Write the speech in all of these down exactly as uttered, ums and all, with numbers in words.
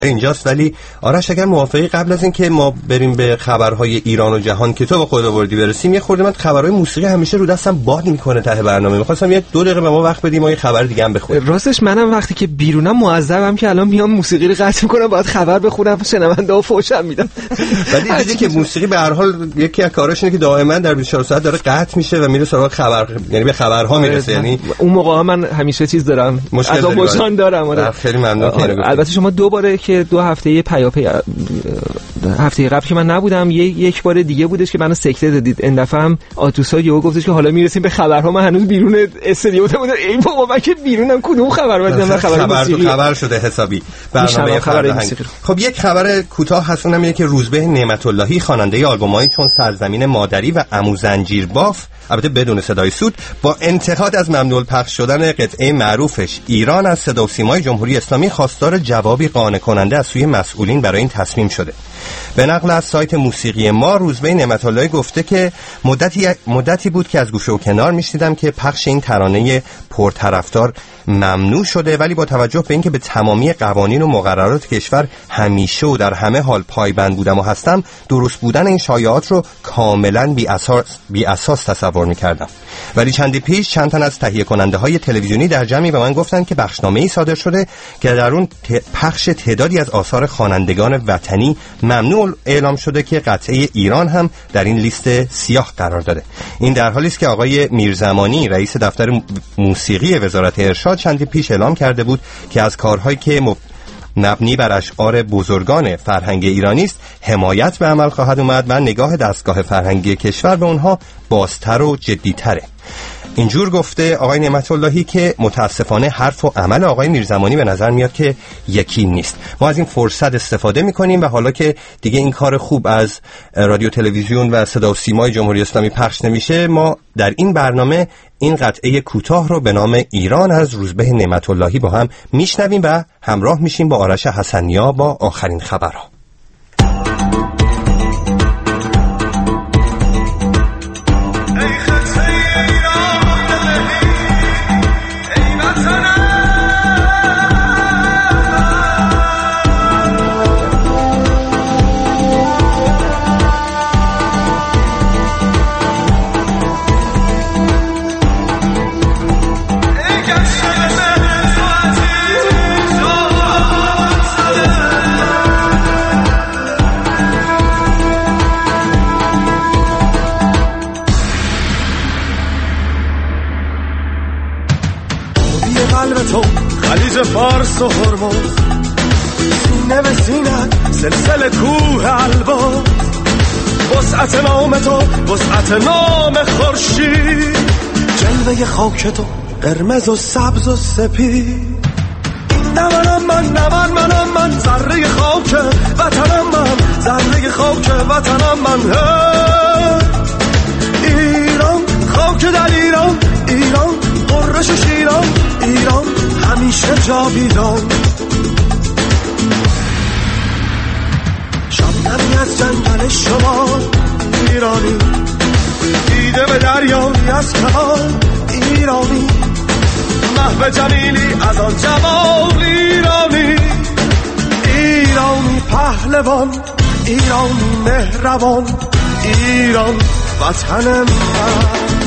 اینجاست. ولی آرش اگر موافقی قبل از این که ما بریم به خبرهای ایران و جهان که تو با خود آوردی برسیم، یه خورده من خبرهای موسیقی همیشه رو دستم باد میکنه ته برنامه، می‌خواستم یه دو دقیقه به ما وقت بدیم ما یه خبر دیگه هم بخونیم. راستش منم وقتی که بیرونم معذبم که الان میام موسیقی رو قطع میکنم باید خبر بخونم، شنونده‌ها فوشم میدم. ولی دیدی که موسیقی به هر حال یکی از کاراش اینه که دائما در بیست و چهار ساعت داره قطع میشه و میره سراغ خبر، یعنی به خبرها میرسه. یعنی اون موقع من همیشه چیز دارم، عذاب وجدان دارم. آره خیلی ممنون که البته شما دو باره که دو هفته پیاپی هفته قبل که من نبودم، یک بار دیگه بودش که منو سکته دادید. این دفعه هم آتوسا یهو گفتش که حالا میرسیم به خبرها، من هنوز بیرون استودیو بودم. ای بابا من که بیرونم، کدوم خبر بدیدم؟ خبر موسیقی خبر شده حسابی برنامه خبر موسیقی. خب یک خبر کوتاه هست، اونم اینه که روزبه نعمت اللهی خواننده آلبومایی چون سرزمین مادری و عمو زنجیر باف، البته بدون صدای سود، با انتقاد از ممنوع پخش شدن قطعه معروفش ایران از صدا و سیمای جمهوری اسلامی خواستار جوابی قانع کننده از سوی مسئولین برای این تصمیم شده. به نقل از سایت موسیقی ما، روزبه نعمت اللهی گفته که مدتی مدتی بود که از گوشه و کنار میشنیدم که پخش این ترانه پرطرفدار ممنوع شده، ولی با توجه به اینکه به تمامی قوانین و مقررات کشور همیشه و در همه حال پایبند بودم و هستم، درست بودن این شایعات رو کاملا بی اساس بی اساس تصور می‌کردم. ولی چندی پیش چند تن از تهیه کننده های تلویزیونی در جمعی به من گفتند که بخشنامه‌ای صادر شده که در اون پخش تعدادی از آثار خوانندگان وطنی ممنوع اعلام شده که قطعه ایران هم در این لیست سیاه قرار داده. این در حالی است که آقای میرزمانی رئیس دفتر موسیقی وزارت ارشاد چندی پیش اعلام کرده بود که از کارهایی که مب... مبنی بر اشعار بزرگان فرهنگ ایرانی است حمایت به عمل خواهد اومد و نگاه دستگاه فرهنگی کشور به اونها بازتر و جدیتره. اینجور گفته آقای نعمت اللهی که متاسفانه حرف و عمل آقای میرزمانی به نظر میاد که یکی نیست. ما از این فرصت استفاده میکنیم و حالا که دیگه این کار خوب از رادیو تلویزیون و صدا و سیمای جمهوری اسلامی پخش نمیشه، ما در این برنامه این قطعه کوتاه رو به نام ایران از روزبه نعمت اللهی با هم میشنویم و همراه میشیم با آرش حسنیا با آخرین خبرها. خلیج فارس و هرمز، سینه به سینه سلسله کوه البرز، وسعت نام تو وسعت نام خورشید، جلوه خاک تو قرمز و سبز و سپید. نه منم من نه من منم من ذره خاک وطنم، من ذره خاک وطنم من. ایران خاک در ایران، ایران قرش شیران، ایران همیشه جاویدان. شبنمی از جنگل شمال ایرانی، دیده به دریایی از کمال ایرانی، محو جمیلی از آن جمال ایرانی. ایرانی پهلوان، ایرانی مهربان، ایران وطن من.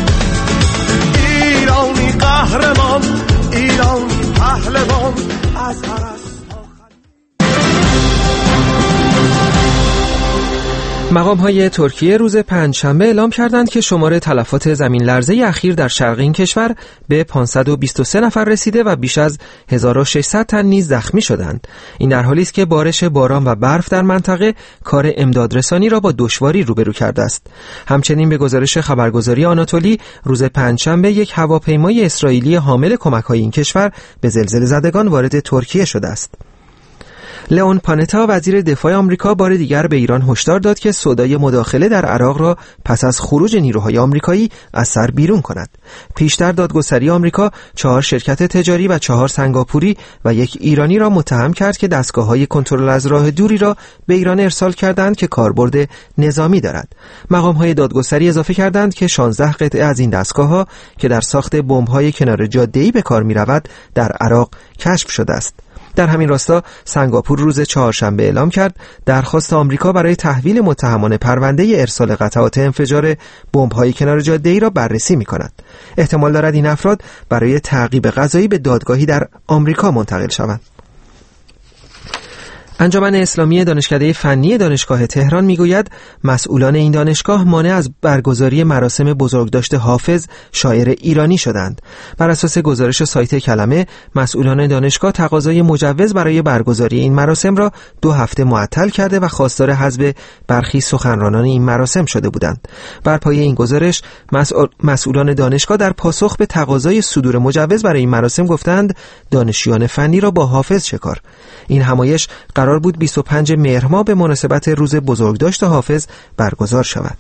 ایرانی قهرمان، ایرانی پهلوان از هر است. مقام‌های ترکیه روز پنجشنبه اعلام کردند که شمار تلفات زمین لرزه اخیر در شرق این کشور به پانصد و بیست و سه نفر رسیده و بیش از هزار و ششصد تن نیز زخمی شدند. این در حالی است که بارش باران و برف در منطقه کار امدادرسانی را با دشواری روبرو کرده است. همچنین به گزارش خبرگزاری آناتولی روز پنجشنبه یک هواپیمای اسرائیلی حامل کمک‌های این کشور به زلزله زدگان وارد ترکیه شده است. لئون پانتا وزیر دفاع آمریکا بار دیگر به ایران هشدار داد که سودای مداخله در عراق را پس از خروج نیروهای آمریکایی از سر بیرون کند. پیشتر دادگستری آمریکا چهار شرکت تجاری و چهار سنگاپوری و یک ایرانی را متهم کرد که دستگاه‌های کنترل از راه دوری را به ایران ارسال کردند که کاربرد نظامی دارد. مقام‌های دادگستری اضافه کردند که شانزده قطعه از این دستگاه‌ها که در ساخت بمب‌های کنار جاده‌ای به کار می‌رود در عراق کشف شده است. در همین راستا سنگاپور روز چهارشنبه اعلام کرد درخواست آمریکا برای تحویل متهمان پرونده ارسال قطعات انفجار بمب‌های کنار جاده‌ای را بررسی می‌کند. احتمال دارد این افراد برای تعقیب قضایی به دادگاهی در آمریکا منتقل شوند. انجمن اسلامی دانشکده فنی دانشگاه تهران میگوید مسئولان این دانشگاه مانع از برگزاری مراسم بزرگداشت حافظ شاعر ایرانی شدند. بر اساس گزارش سایت کلمه، مسئولان دانشگاه تقاضای مجوز برای برگزاری این مراسم را دو هفته معطل کرده و خواستار حذف برخی سخنرانان این مراسم شده بودند. بر پایه این گزارش، مسئول... مسئولان دانشگاه در پاسخ به تقاضای صدور مجوز برای این مراسم گفتند دانشجویان فنی را با حافظ چه کار؟ این همایش قرار بود بیست و پنجم مهر ماه به مناسبت روز بزرگداشت حافظ برگزار شود.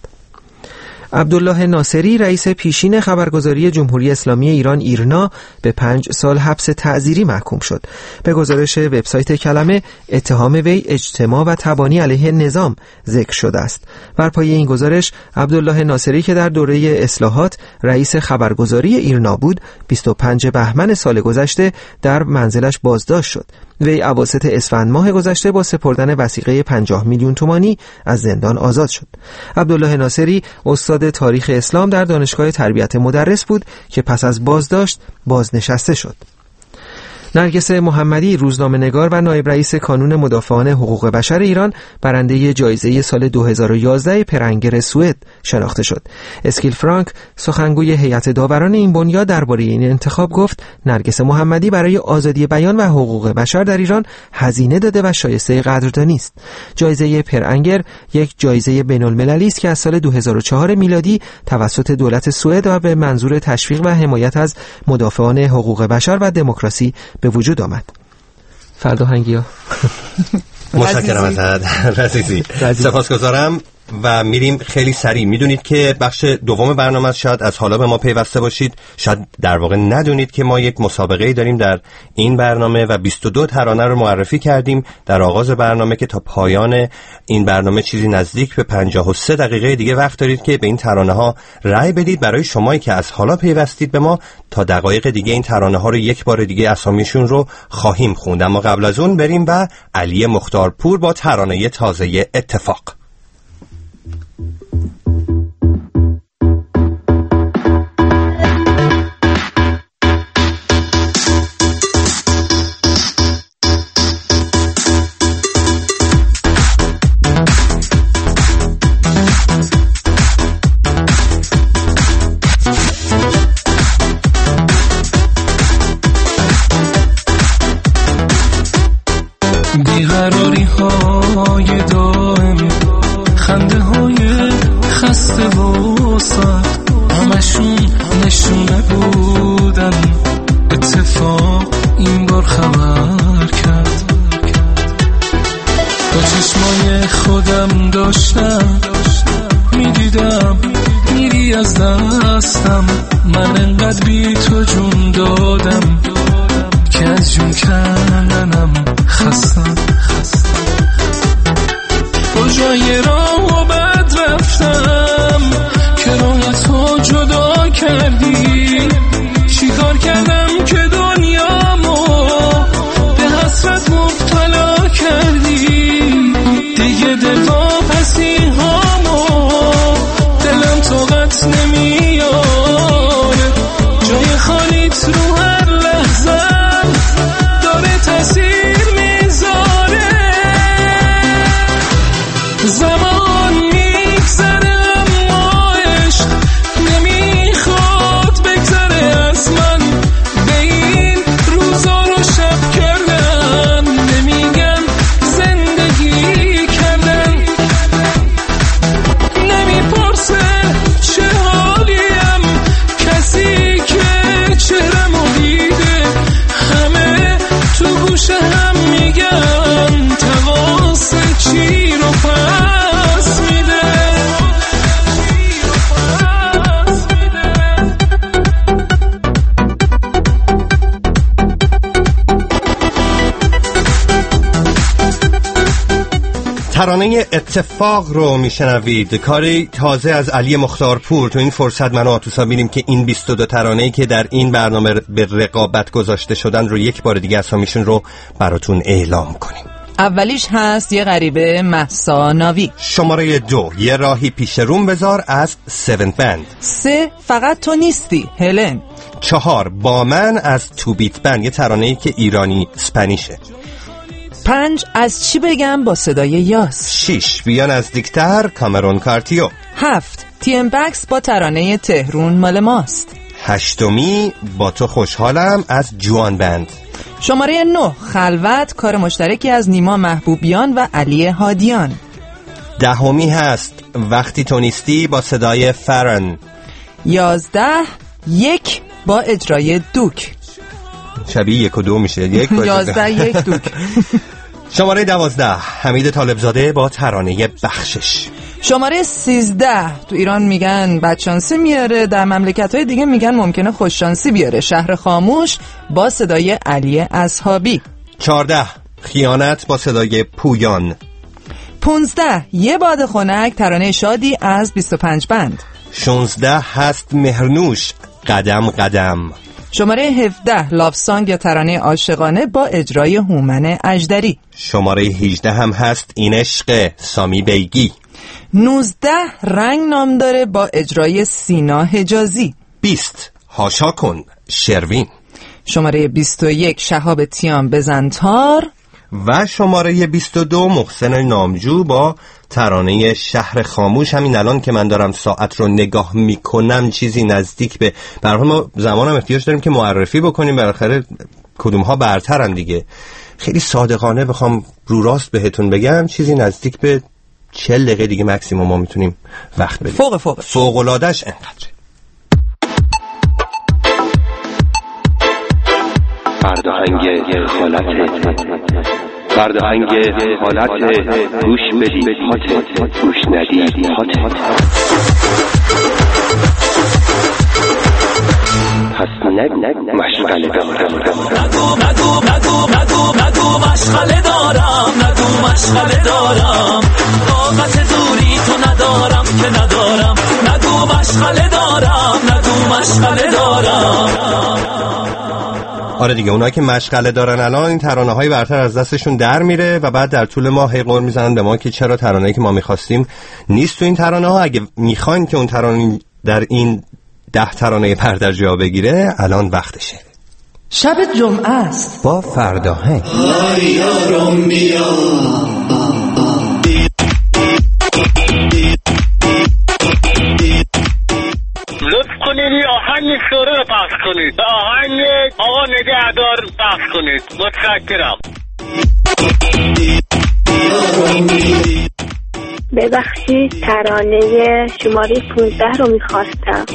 عبدالله ناصری رئیس پیشین خبرگزاری جمهوری اسلامی ایران ایرنا به پنج سال حبس تعزیری محکوم شد. به گزارش وبسایت کلمه، اتهام وی اجتماع و تبانی علیه نظام ذکر شده است. بر پایه این گزارش، عبدالله ناصری که در دوره اصلاحات رئیس خبرگزاری ایرنا بود، بیست و پنجم بهمن سال گذشته در منزلش بازداشت شد. وی اواسط اسفند ماه گذشته با سپردن وثیقه پنجاه میلیون تومانی از زندان آزاد شد. عبدالله ناصری استاد تاریخ اسلام در دانشگاه تربیت مدرس بود که پس از بازداشت بازنشسته شد. نرگس محمدی، روزنامه‌نگار و نایب رئیس کانون مدافعان حقوق بشر ایران، برنده جایزه سال دو هزار و یازده پرنگر سوئد شناخته شد. اسکیل فرانک، سخنگوی هیئت داوران این بنیاد، درباره این انتخاب گفت نرگس محمدی برای آزادی بیان و حقوق بشر در ایران هزینه داده و شایسته قدردانی است. جایزه پرنگر یک جایزه بین‌المللی است که از سال دو هزار و چهار میلادی توسط دولت سوئد و به منظور تشویق و حمایت از مدافعان حقوق بشر و دموکراسی به وجود آمد. فرداهنگی ها متشکرم ازت رزیزی. سپاسگزارم و میریم خیلی سریع. میدونید که بخش دوم برنامه است. شاید از حالا به ما پیوسته باشید، شاید در واقع ندونید که ما یک مسابقه داریم در این برنامه و بیست و دو ترانه رو معرفی کردیم در آغاز برنامه که تا پایان این برنامه چیزی نزدیک به پنجاه و سه دقیقه دیگه وقت دارید که به این ترانه ها رأی بدید. برای شمایی که از حالا پیوستید به ما، تا دقایق دیگه این ترانه ها رو یک بار دیگه اسامیشون رو خواهیم خوند، اما قبل از اون بریم و علی مختارپور با ترانه تازه اتفاق. بیقراری های دائم، خنده های خسته و سخت، همشون نشونه بودن. اتفاق این بار خبر کرد، با چشمای خودم داشتم میدیدم میری از دستم. من انقدر بی تو جون دادم که از جون کردنم خستم. کجای راه و بد رفتم که راه تو جدا کردی؟ چی کار کردم که دنیامو به حسرت مبتلا کردی؟ دیگه دل واپسی هامو دلم طاقت نمیاره، جای خالیت رو هر لحظه داره تاثیر میذاره. ترانه اتفاق رو میشنوید، کاری تازه از علی مختارپور. تو این فرصت من و آتوسا بینیم که این بیست و دو ترانه‌ای که در این برنامه به رقابت گذاشته شدن رو یک بار دیگه اسامیشون رو براتون اعلام کنیم. اولیش هست یه غریبه مهسا ناوی. شماره دو یه راهی پیش روم بذار از سیونت بند. سه فقط تو نیستی هلن. چهار با من از تو بیت بند، یه ترانه‌ای که ایرانی اسپانیشه. پنج از چی بگم با صدای یاس. شش بیا نزدیکتر کامرون کارتیو. هفت تی ام بکس با ترانه تهرون مال ماست. هشتمی با تو خوشحالم از جوان بند. شماره نه خلوت، کار مشترکی از نیما محبوبیان و علی هادیان. دهمی هست وقتی تو نیستی با صدای فرن. یازده یک با اجرای دوک. شبیه یک و دو میشه. یک یازده یک دوک. شماره دوازده حمید طالبزاده با ترانه بخشش. شماره سیزده تو ایران میگن بدشانسی میاره، در مملکت‌های دیگه میگن ممکنه خوششانسی بیاره. شهر خاموش با صدای علی اصحابی. چهارده خیانت با صدای پویان. پونزده یه باد خنک، ترانه شادی از بیست و پنج بند. شانزده هست مهرنوش قدم قدم. شماره هفده لاف سانگ یا ترانه عاشقانه با اجرای هومن اژدری. شماره هجده هم هست این عشق سامی بیگی. نوزده رنگ نام داره با اجرای سینا حجازی. بیست هاشا کن شروین. شماره بیست و یک شهاب تیام بزنتار. و شماره بیست و دو محسن نامجو با ترانه شهر خاموش. همین الان که من دارم ساعت رو نگاه میکنم چیزی نزدیک به برای ما زمانم احتیاج داریم که معرفی بکنیم بالاخره کدوم ها برترن دیگه. خیلی صادقانه بخوام رو راست بهتون بگم چیزی نزدیک به چهل دقیقه دیگه مکسیموم ما میتونیم وقت بدیم. فوق فوق فوق العاده‌اش انقدره. فرداهنگ خالت فرداهنگ حالت گوش بدید هات گوش ندید هات پس نگ نگ مشغله دارم نگو نگو نگو نگو نگو مشغله دارم نگو مشغله دارم طاقت دوری تو ندارم که ندارم نگو مشغله دارم نگو مشغله دارم. آره دیگه اونایی که مشغله دارن الان این ترانه های برتر از دستشون در میره و بعد در طول ماه هی قور میزنن به ما که چرا ترانه‌ای که ما میخواستیم نیست تو این ترانه ها. اگه میخواین که اون ترانه در این ده ترانه برتر جا بگیره الان وقتشه. شب جمعه است با فرداهنگ. آی یارم بیا لطف کنید این آهنگ شوره رو پخش کنید. آهنگ آقا نگهدار پخش کنید. متشکرم. ببخشید ترانه شماره پونزده رو میخواستم.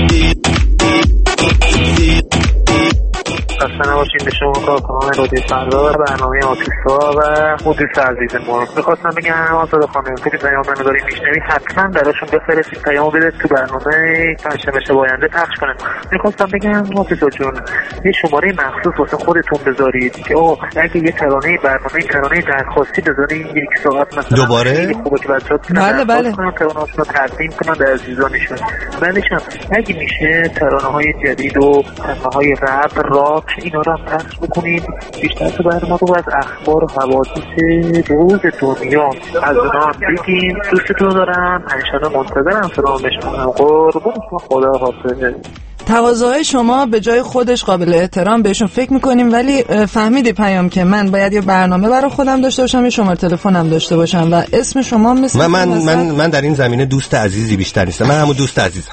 خسته نباشید به شما کارکنان رادیو فردا، برنامه آتوسا و مدیر عزیز ما. میخواستم بگم آزاد خانم تو که پیام منو داری میشنوی حتما براشون بفرستید پیامو بده تو برنامه پنجشنبه شب آینده پخش کنن. میخواستم بگم آتوسا جون یه شماره مخصوص واسه خودتون بذارید که او اگه یه ترانه برنامه ترانه درخواستی بذارید یک ساعت مثلا دوباره خوبه که بچه‌ها بله بله ترانه‌هاشون رو تقدیم کنن به عزیزانشون. بعدش اگه میشه ترانه‌های جدید و ترانه‌های رپ راک اینا رو هم پخش بکنید. بیشتر تو برنامه رو از اخبار و حوادث روز دنیا از اونا بگیم. دوستتون دارم، پنجشنبه منتظرم سلام بشنوم. قربون شما، خدا حافظ. تقاضاهای شما به جای خودش قابل احترام، بهشون فکر میکنیم، ولی فهمیدی پیام که من باید یه برنامه برای خودم داشته باشم یه شماره تلفنم داشته باشم و اسم شما مثل من من, من من در این زمینه دوست عزیزی بیشتر نیستم. من همون دوست عزیزم.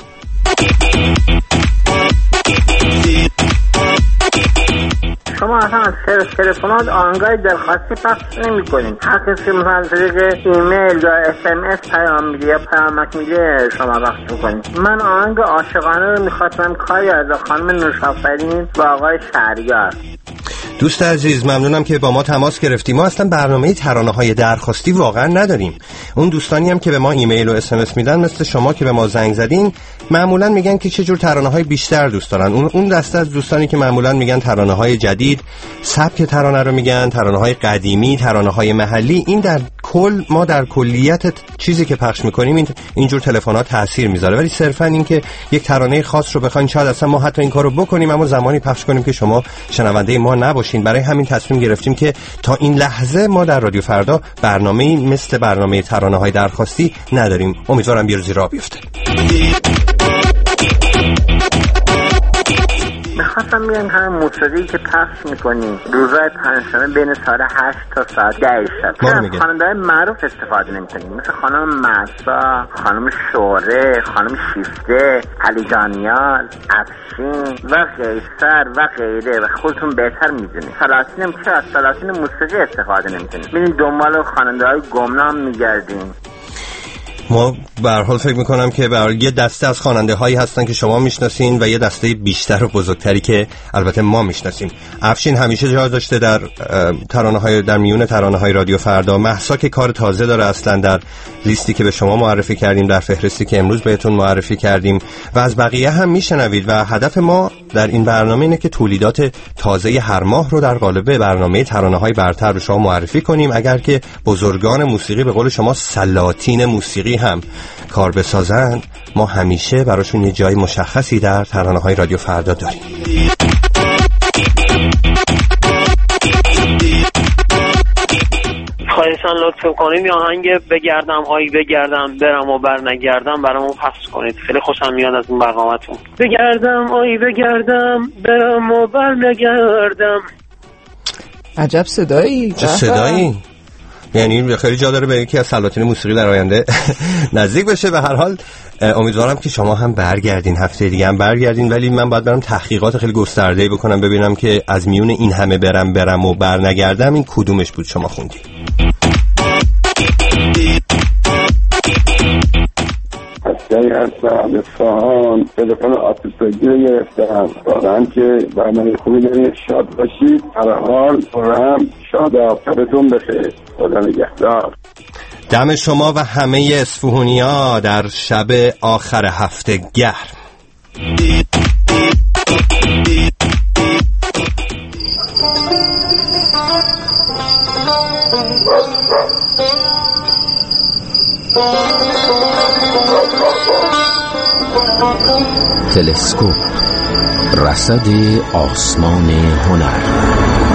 شما اصلا از تلفنات آهنگای درخواستی پخش نمی کنید. هر کسی مثلا طریق ایمیل یا اس ام اس پیام میده یا پیامک میده شما پخش میکنید. من آهنگ عاشقانه رو میخواستم، کاری از خانم نوشافرین و آقای شهریار. دوست عزیز ممنونم که با ما تماس گرفتیم. ما اصلا برنامه ترانه‌های درخواستی واقعا نداریم. اون دوستانی هم که به ما ایمیل و اس ام اس میدن مثل شما که به ما زنگ زدین معمولا میگن که چه جور ترانه‌های بیشتر دوست دارن. اون اون دسته از دوستانی که معمولا میگن ترانه‌های جدید، سبک ترانه رو میگن، ترانه‌های قدیمی، ترانه‌های محلی، این در کل ما در کلیت چیزی که پخش میکنیم این اینجور تلفن‌ها تاثیر میذاره، ولی صرفا این که یک ترانه خاص رو بخواین شاید اصلا ما حتی این کارو بکنیم اما زمانی پخش کنیم که شما شنونده ما نباشین. برای همین تصمیم گرفتیم که تا این لحظه ما در رادیو فردا برنامه‌ای مثل برنامه ترانه‌های درخواستی نداریم. امیدوارم یه روزی راه بیفته. میخواستم بگم همه موسیقی که پخش میکنی روزهای پنجشنبه بین ساعت هشت تا ساعت ده شب خواننده‌های معروف استفاده نمیکنیم، مثل خانم مهسا، خانم شوره، خانم شیفته، علی دانیال، افشین و قیصر و غیره و خودتون بهتر میدونید. سلاطین هم چه از سلاطین موسیقی استفاده نمیکنیم، ببینید دنبال خواننده‌های گمنام میگردیم. ما به هر حال فکر میکنم که برای یه دسته از خواننده هایی هستن که شما میشناسین و یه دسته بیشتر و بزرگتری که البته ما میشناسیم. افشین همیشه جا داشته در ترانه های در میون ترانه های رادیو فردا. مهسا که کار تازه داره اصلا در لیستی که به شما معرفی کردیم، در فهرستی که امروز بهتون معرفی کردیم و از بقیه هم میشنوید و هدف ما در این برنامه اینه که تولیدات تازه هر ماه رو در قالب برنامه ترانه های برتر به شما معرفی کنیم. اگر که بزرگان موسیقی به قول شما سلاطین موسیقی هم کار بسازن، ما همیشه براشون یه جای مشخصی در ترانه‌های رادیو فردا داریم. خواهشاً لطف کنید یا آهنگ بگردم هایی بگردم برم و بر نگردم برامون پخش کنید. خیلی خوشم میاد از اون برنامه‌تون. بگردم هایی بگردم برم و بر نگردم. عجب صدایی. چه صدایی؟ یعنی خیلی جا داره به یکی از سلاطین موسیقی در آینده نزدیک بشه. به هر حال امیدوارم که شما هم برگردین، هفته دیگه هم برگردین، ولی من باید برم تحقیقات خیلی گسترده‌ای بکنم ببینم که از میون این همه برم برم و بر نگردم این کدومش بود شما خوندی. هسته‌ای هستم اصفهان، تلفن آتیسگی رو گرفتم. واقعا که برنامه خوبی دارید، شاد باشید، هر حال پرهم شاد شبتون بخیر، خدا نگهدار. دم شما و همه اصفهانی‌ها در شب آخر هفته گرم. تلسکوپ، رصد آسمان هنر.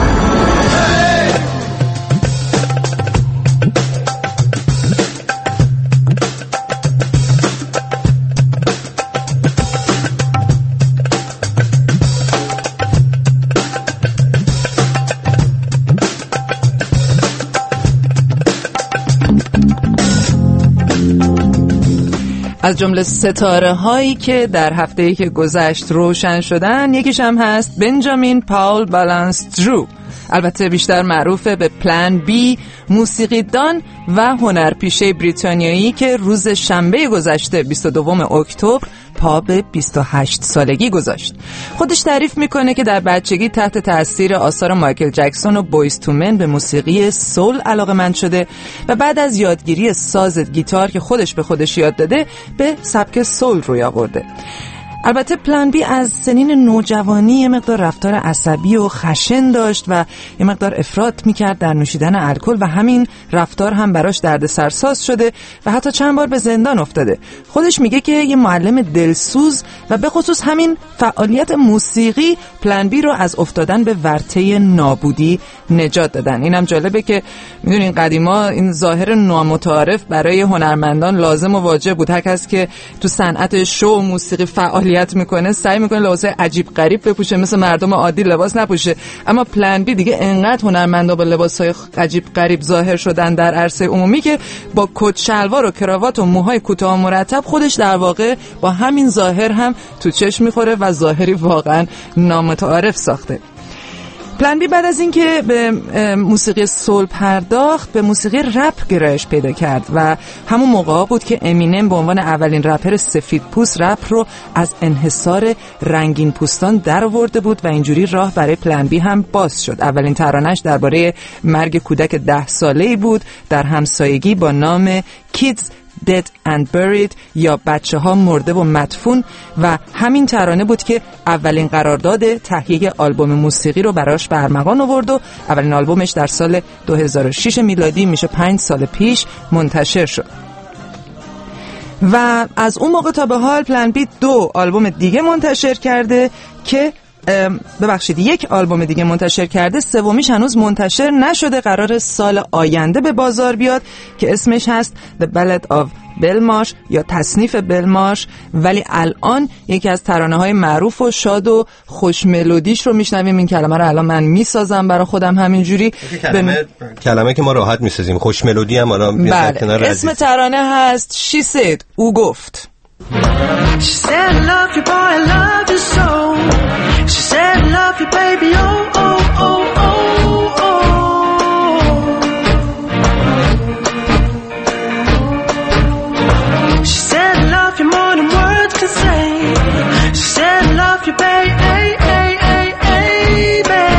از جمله ستاره هایی که در هفته‌ای که گذشت روشن شدن یکیش هم هست بنجامین پاول بالانسترو، البته بیشتر معروفه به پلان بی، موسیقیدان و هنرپیشه بریتانیایی که روز شنبه گذشته بیست و دوم اکتبر پا به بیست و هشت سالگی گذاشت. خودش تعریف میکنه که در بچگی تحت تاثیر آثار مایکل جکسون و بویز تو من به موسیقی سول علاقه‌مند شده و بعد از یادگیری ساز گیتار که خودش به خودش یاد داده به سبک سول روی آورده. البته پلان بی از سنین نوجوانی یه مقدار رفتار عصبی و خشن داشت و یه مقدار افراط میکرد در نوشیدن الکل و همین رفتار هم براش دردسرساز شده و حتی چند بار به زندان افتاده. خودش میگه که یه معلم دلسوز و به خصوص همین فعالیت موسیقی پلان بی رو از افتادن به ورطه نابودی نجات دادن. اینم جالبه که میدونین قدیما این ظاهر نامتعارف برای هنرمندان لازم و واجب بود. هر کس که تو صنعت شو موسیقی فعال میکنه سعی میکنه لباس عجیب غریب بپوشه، مثل مردم عادی لباس نپوشه. اما پلان بی دیگه انقدر هنرمندا با لباسای عجیب غریب ظاهر شدن در عرصه عمومی که با کت شلوار و کراوات و موهای کوتاه مرتب خودش در واقع با همین ظاهر هم تو چشم میخوره و ظاهری واقعا نامتعارف ساخته. پلان بی بعد از اینکه به موسیقی سول پرداخت به موسیقی رپ گرایش پیدا کرد و همون موقع بود که امینم به عنوان اولین رپر سفید پوست رپ رو از انحصار رنگین پوستان در آورده بود و اینجوری راه برای پلان بی هم باز شد. اولین ترانه‌اش درباره مرگ کودک ده ساله‌ای بود در همسایگی با نام Kids Dead and Buried یا بچه ها مرده و مدفون و همین ترانه بود که اولین قرارداد تهیه آلبوم موسیقی رو براش به ارمغان آورد و اولین آلبومش در سال دو هزار و شش میلادی، میشه پنج سال پیش، منتشر شد. و از اون موقع تا به حال پلن بی دو آلبوم دیگه منتشر کرده که ببخشید یک آلبوم دیگه منتشر کرده، سومیش هنوز منتشر نشده، قرار سال آینده به بازار بیاد که اسمش هست The Ballad of بلمارش یا تصنیف بلمارش. ولی الان یکی از ترانه‌های معروف و شاد و خوش ملودیش رو میشنویم. این کلمه رو الان من میسازم برای خودم همینجوری. کلمه بن... کلمه که ما راحت میسازیم، خوش ملودی هم الان میاد کنار. اسم ترانه هست She Said، او گفت. She said I love you boy, I love you so. She said I love you baby, oh oh oh oh oh. She said I love you more than words can say. She said I love you baby, ay, ay, ay, ay, baby.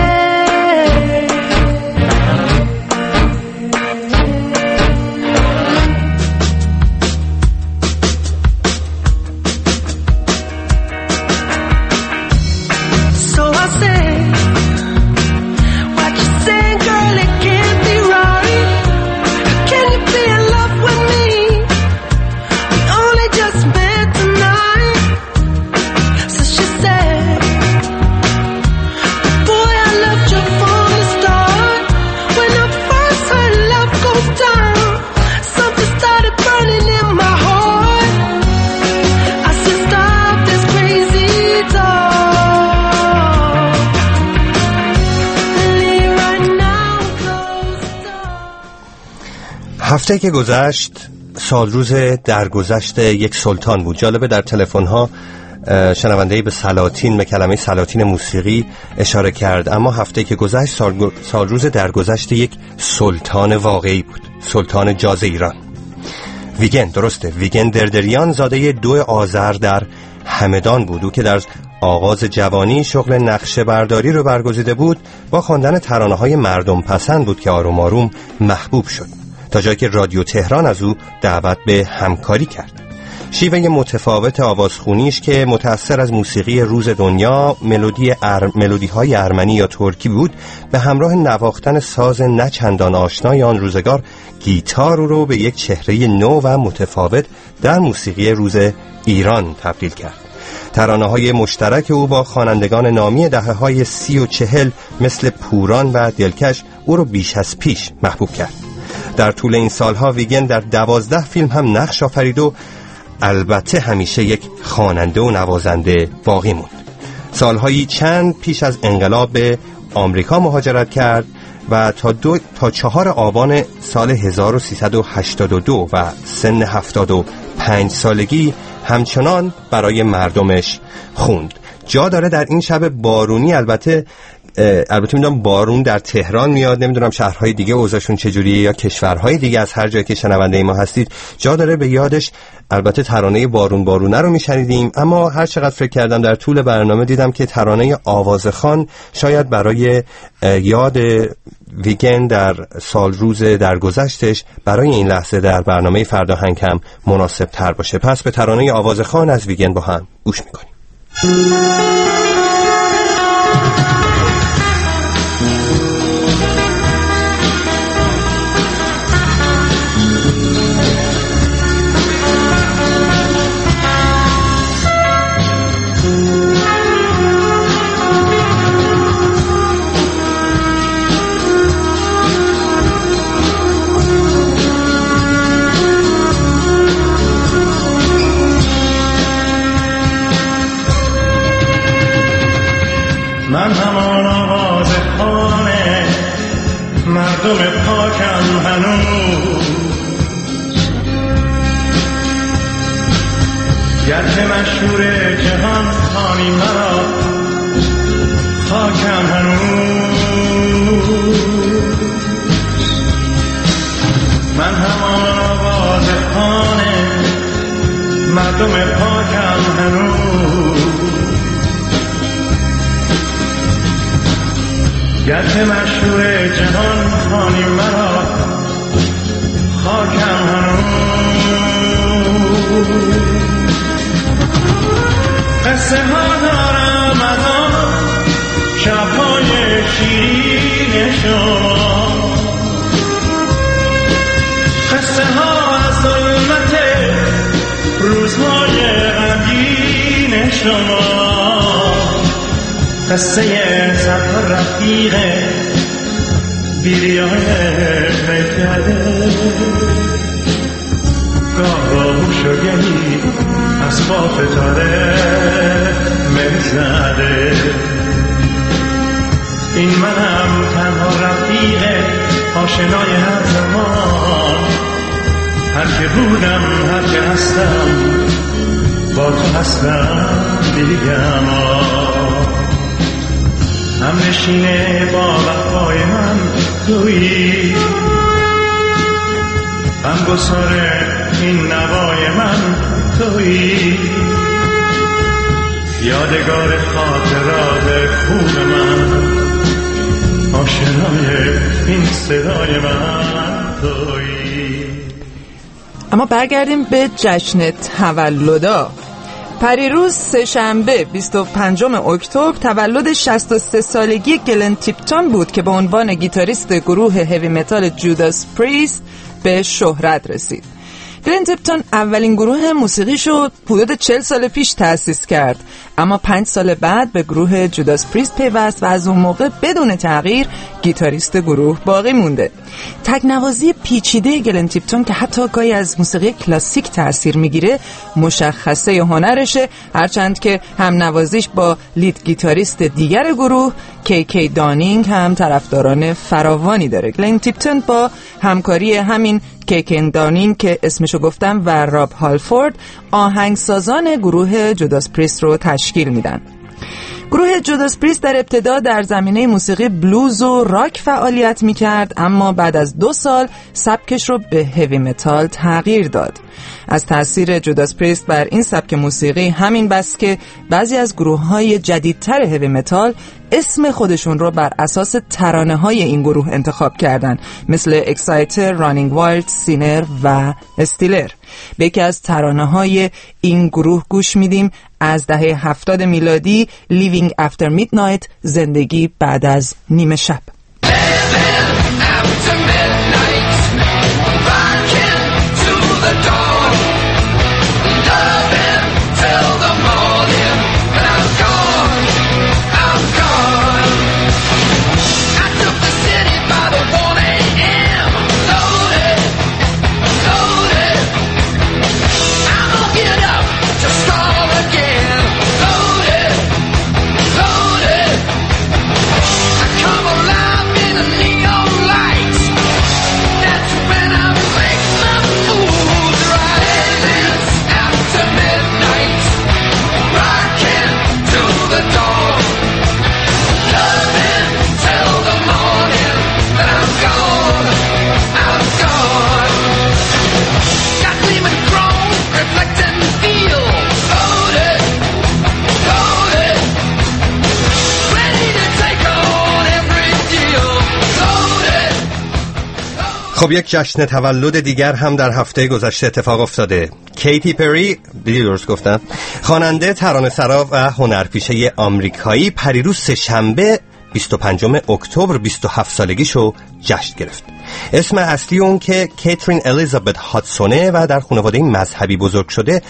هفته که گذشت سال روز درگذشت یک سلطان بود. جالبه در تلفن‌ها شنونده‌ای به سلاطین، به کلمه سلاطین موسیقی اشاره کرد، اما هفته که گذشت سال, سال روز درگذشت یک سلطان واقعی بود، سلطان جاز ایران. ویگن، درسته، ویگن دردریان زاده دو آذر در همدان بود. او که در آغاز جوانی شغل نقشه برداری رو برگزیده بود، با خواندن ترانه‌های مردم پسند بود که آروم آروم محبوب شد، تا جایی که رادیو تهران از او دعوت به همکاری کرد. شیوه متفاوت آوازخونیش که متأثر از موسیقی روز دنیا، ملودی ار... ملودی‌های ارمنی یا ترکی بود، به همراه نواختن ساز نچندان آشنای آن روزگار، گیتار رو به یک چهره نو و متفاوت در موسیقی روز ایران تبدیل کرد. ترانه‌های مشترک او با خوانندگان نامی دهه‌های سی و چهل مثل پوران و دلکش او رو بیش از پیش محبوب کرد. در طول این سالها ویگن در دوازده فیلم هم نقش آفرید و البته همیشه یک خواننده و نوازنده باقی موند. سالهایی چند پیش از انقلاب به آمریکا مهاجرت کرد و تا دو تا چهار آبان سال هزار و سیصد و هشتاد و دو و سن هفتاد و پنج سالگی همچنان برای مردمش خوند. جا داره در این شب بارونی، البته البته میدونم بارون در تهران میاد، نمیدونم شهرهای دیگه اوضاعشون چجوریه یا کشورهای دیگه، از هر جایی که شنونده ما هستید جا داره به یادش البته ترانه بارون بارونه رو میشنیدیم. اما هر چقدر فکر کردم در طول برنامه دیدم که ترانه آوازخوان شاید برای یاد ویگن در سال روز درگذشتش برای این لحظه در برنامه فرداهنگ هم مناسب تر باشه. پس به ترانه آوازخوان از ویگن با هم گوش میکنیم. من همان آواز خانه مردم پاکم هنوز، گرچه مشهور جهان خانی مرا خاکم هنوز. من همان آواز خانه مردم پاکم هنوز، گرچه مشهور جهان خانی مرا خاکم هنوز. قصه ها دارم از آن شب‌های شیرین شما، قصه ها از ظلمت روزهای غمگین شما، قصه صد رفیق بیریای میکده، گاه را شگهی از با فتاره میزده. این منم تنها رفیق آشنای هر زمان، هر که بودم هر که هستم با تو هستم دیگم. هم نشینه با وفای من تویی، هم گسار این نوای من تویی، یادگار خاطرات خوب من، آشنای این صدای من تویی. اما برگردیم به جشن تولدا. پریروز سه‌شنبه بیست و پنجم اکتبر تولد شصت و سه سالگی گلن تیپتون بود که به عنوان گیتاریست گروه هیوی متال جوداس پریست به شهرت رسید. گلن تیپتون اولین گروه موسیقیشو حدود چهل سال پیش تأسیس کرد، اما پنج سال بعد به گروه جوداس پریست پیوست و از اون موقع بدون تغییر گیتاریست گروه باقی مونده. تکنوازی پیچیده گلن تیپتون که حتی گاهی از موسیقی کلاسیک تأثیر میگیره مشخصه هنرشه، هرچند که هم نوازیش با لید گیتاریست دیگر گروه کی کی دانینگ هم طرفداران فراوانی داره. گلن تیپتون با همکاری همین کی کی دانینگ که اسمشو گفتم و راب هالفورد آهنگسازان گروه جوداس پریست رو تشکیل میدن. گروه جوداس پریست در ابتدا در زمینه موسیقی بلوز و راک فعالیت میکرد، اما بعد از دو سال سبکش رو به هیوی متال تغییر داد. از تأثیر جوداس پریست بر این سبک موسیقی همین بس که بعضی از گروه‌های جدیدتر هیوی متال اسم خودشون رو بر اساس ترانه‌های این گروه انتخاب کردن، مثل اکسایتر، رانینگ وایلد، سینر و استیلر. به یکی از ترانه‌های این گروه گوش میدیم از دهه هفتاد میلادی، Living After Midnight، زندگی بعد از نیمه شب. خب یک جشن تولد دیگر هم در هفته گذشته اتفاق افتاده. کیتی پری، دیدی درست گفتم، خواننده، ترانه‌سرا و هنرپیشه آمریکایی پریروز سه‌شنبه بیست و پنجم اکتبر بیست و هفت سالگیشو جشن گرفت. اسم اصلی اون که کاترین الیزابت هاتسونه و در خانواده مذهبی بزرگ شده.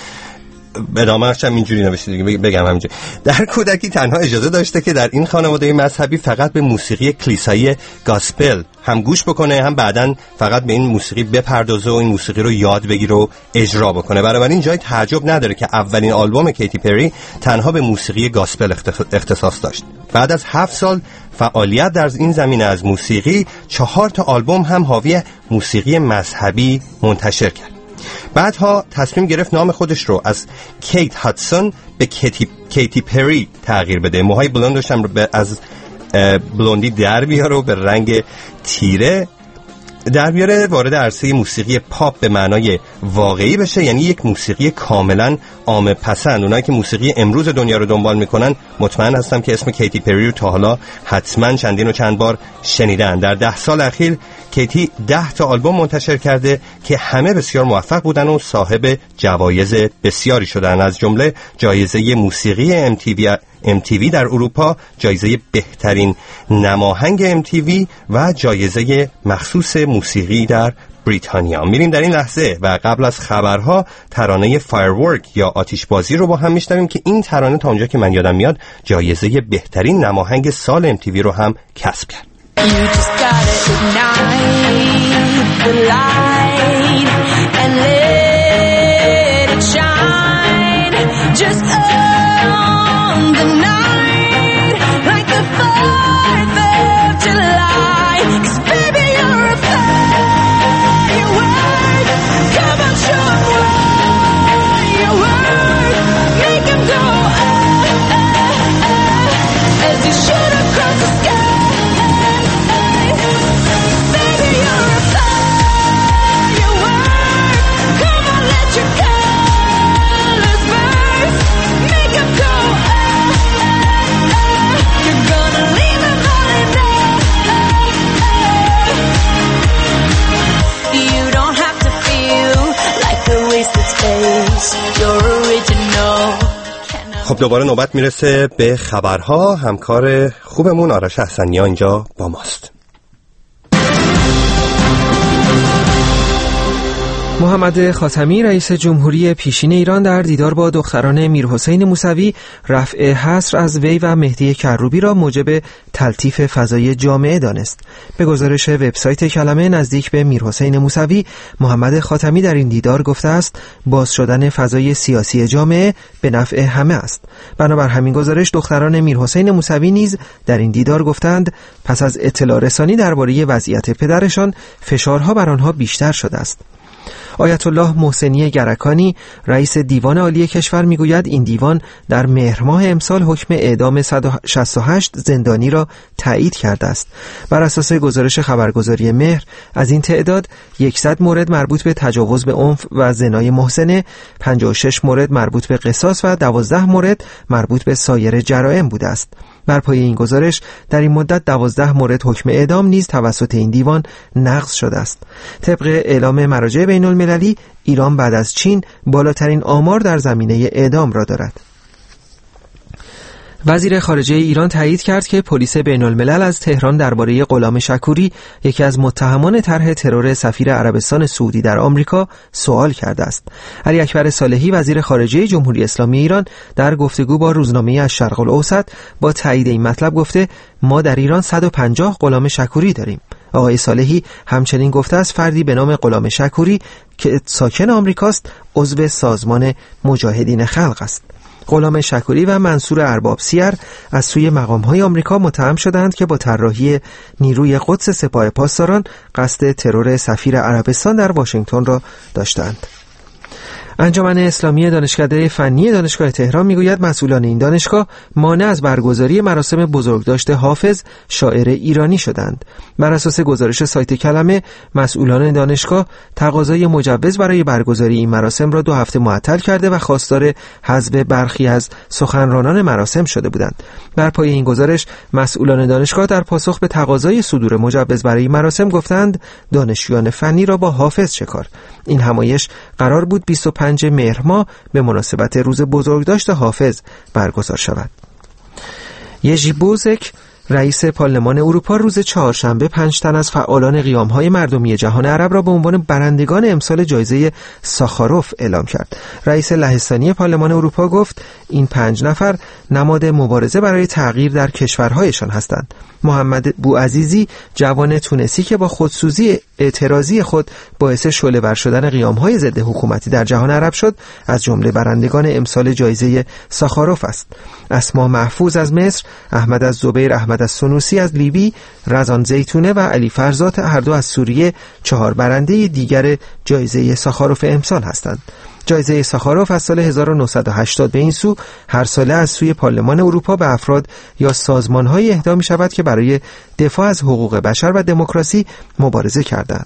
ادامه‌اش هم اینجوری نوشته دیگه، بگم همینجوری. در کودکی تنها اجازه داشته که در این خانواده مذهبی فقط به موسیقی کلیسایی گاسپل هم گوش بکنه، هم بعداً فقط به این موسیقی بپردازه و این موسیقی رو یاد بگیره و اجرا بکنه. بنابراین جای تعجب نداره که اولین آلبوم کیتی پری تنها به موسیقی گاسپل اختصاص داشت. بعد از هفت سال فعالیت در این زمینه از موسیقی، چهار تا آلبوم هم حاوی موسیقی مذهبی منتشر کرد. بعدها تصمیم گرفت نام خودش رو از کیت هاتسون به کیتی, کیتی پری تغییر بده. موهای بلندش هم از بلوندی در بیاره و به رنگ تیره در بیاره وارد عرصه موسیقی پاپ به معنای واقعی بشه، یعنی یک موسیقی کاملا عامه پسند. اونایی که موسیقی امروز دنیا رو دنبال میکنن مطمئن هستم که اسم کیتی پری رو تا حالا حتما چندین و چند بار شنیدن. در ده سال اخیر کیتی ده تا آلبوم منتشر کرده که همه بسیار موفق بودن و صاحب جوایز بسیاری شدن، از جمله جایزه موسیقی ام تی وی ام تی وی در اروپا، جایزه بهترین نماهنگ ام تی وی و جایزه مخصوص موسیقی در بریتانیا. میریم در این لحظه و قبل از خبرها ترانه فایرورک یا آتش بازی رو با هم میشنویم که این ترانه تا اونجا که من یادم میاد جایزه بهترین نماهنگ سال ام تی وی رو هم کسب کرد. خب دوباره نوبت میرسه به خبرها. همکار خوبمون آرش حسنی‌ها اینجا با ماست. محمد خاتمی رئیس جمهوری پیشین ایران در دیدار با دختران میرحسین موسوی رفع حصر از وی و مهدی کروبی را موجب تلطیف فضای جامعه دانست. به گزارش وبسایت کلمه نزدیک به میرحسین موسوی، محمد خاتمی در این دیدار گفته است باز شدن فضای سیاسی جامعه به نفع همه است. بنابر همین گزارش دختران میرحسین موسوی نیز در این دیدار گفتند پس از اطلاع رسانی درباره وضعیت پدرشان فشارها بر آنها بیشتر شده است. آیت الله محسنی گرکانی رئیس دیوان عالی کشور میگوید این دیوان در مهر ماه امسال حکم اعدام صد و شصت و هشت زندانی را تایید کرده است. بر اساس گزارش خبرگزاری مهر از این تعداد صد مورد مربوط به تجاوز به عنف و زنای محسنه، پنجاه و شش مورد مربوط به قصاص و دوازده مورد مربوط به سایر جرائم بوده است. بر پایه این گزارش در این مدت دوازده مورد حکم اعدام نیز توسط این دیوان نقض شده است. طبق اعلام مراجع بین المللی ایران بعد از چین بالاترین آمار در زمینه اعدام را دارد. وزیر خارجه ایران تایید کرد که پلیس بین الملل از تهران درباره غلام شکوری، یکی از متهمان طرح ترور سفیر عربستان سعودی در آمریکا، سوال کرده است. علی اکبر صالحی وزیر خارجه جمهوری اسلامی ایران در گفتگو با روزنامه الشرق الاوسط با تایید این مطلب گفته ما در ایران صد و پنجاه غلام شکوری داریم. آقای صالحی همچنین گفته است فردی به نام غلام شکوری که ساکن آمریکاست عضو سازمان مجاهدین خلق است. غلام شکوری و منصور ارباب سیر از سوی مقام‌های آمریکا متهم شدند که با طراحی نیروی قدس سپاه پاسداران قصد ترور سفیر عربستان در واشنگتن را داشتند. انجمن اسلامی دانشکده فنی دانشگاه تهران میگوید مسئولان این دانشگاه مانع از برگزاری مراسم بزرگداشت حافظ شاعر ایرانی شدند. بر اساس گزارش سایت کلمه، مسئولان دانشگاه تقاضای مجوز برای برگزاری این مراسم را دو هفته معطل کرده و خواستار حذف برخی از سخنرانان مراسم شده بودند. بر پایه این گزارش، مسئولان دانشگاه در پاسخ به تقاضای صدور مجوز برای این مراسم گفتند دانشجویان فنی را با حافظ چه کار؟ این همایش قرار بود بیست و پنج مهر ماه به مناسبت روز بزرگداشت حافظ برگزار شود. یژی بوزک رئیس پارلمان اروپا روز چهارشنبه پنج تن از فعالان قیام‌های مردمی جهان عرب را به عنوان برندگان امسال جایزه ساخاروف اعلام کرد. رئیس لهستانی پارلمان اروپا گفت این پنج نفر نماد مبارزه برای تغییر در کشورهایشان هستند. محمد بوعزیزی جوان تونسی که با خودسوزی اعتراضی خود باعث شعله‌ور شدن قیام‌های ضد حکومتی در جهان عرب شد، از جمله برندگان امسال جایزه ساخاروف است. اسما محفوظ از مصر، احمد از زبیر، احمد از سنوسی از لیبی، رزان زیتونه و علی فرزات هر دو از سوریه چهار برنده دیگر جایزه ساخاروف امسال هستند. جایزه ساخاروف از سال هزار و نهصد و هشتاد به این سو هر ساله از سوی پارلمان اروپا به افراد یا سازمان‌هایی اهدا می‌شود که برای دفاع از حقوق بشر و دموکراسی مبارزه کردند.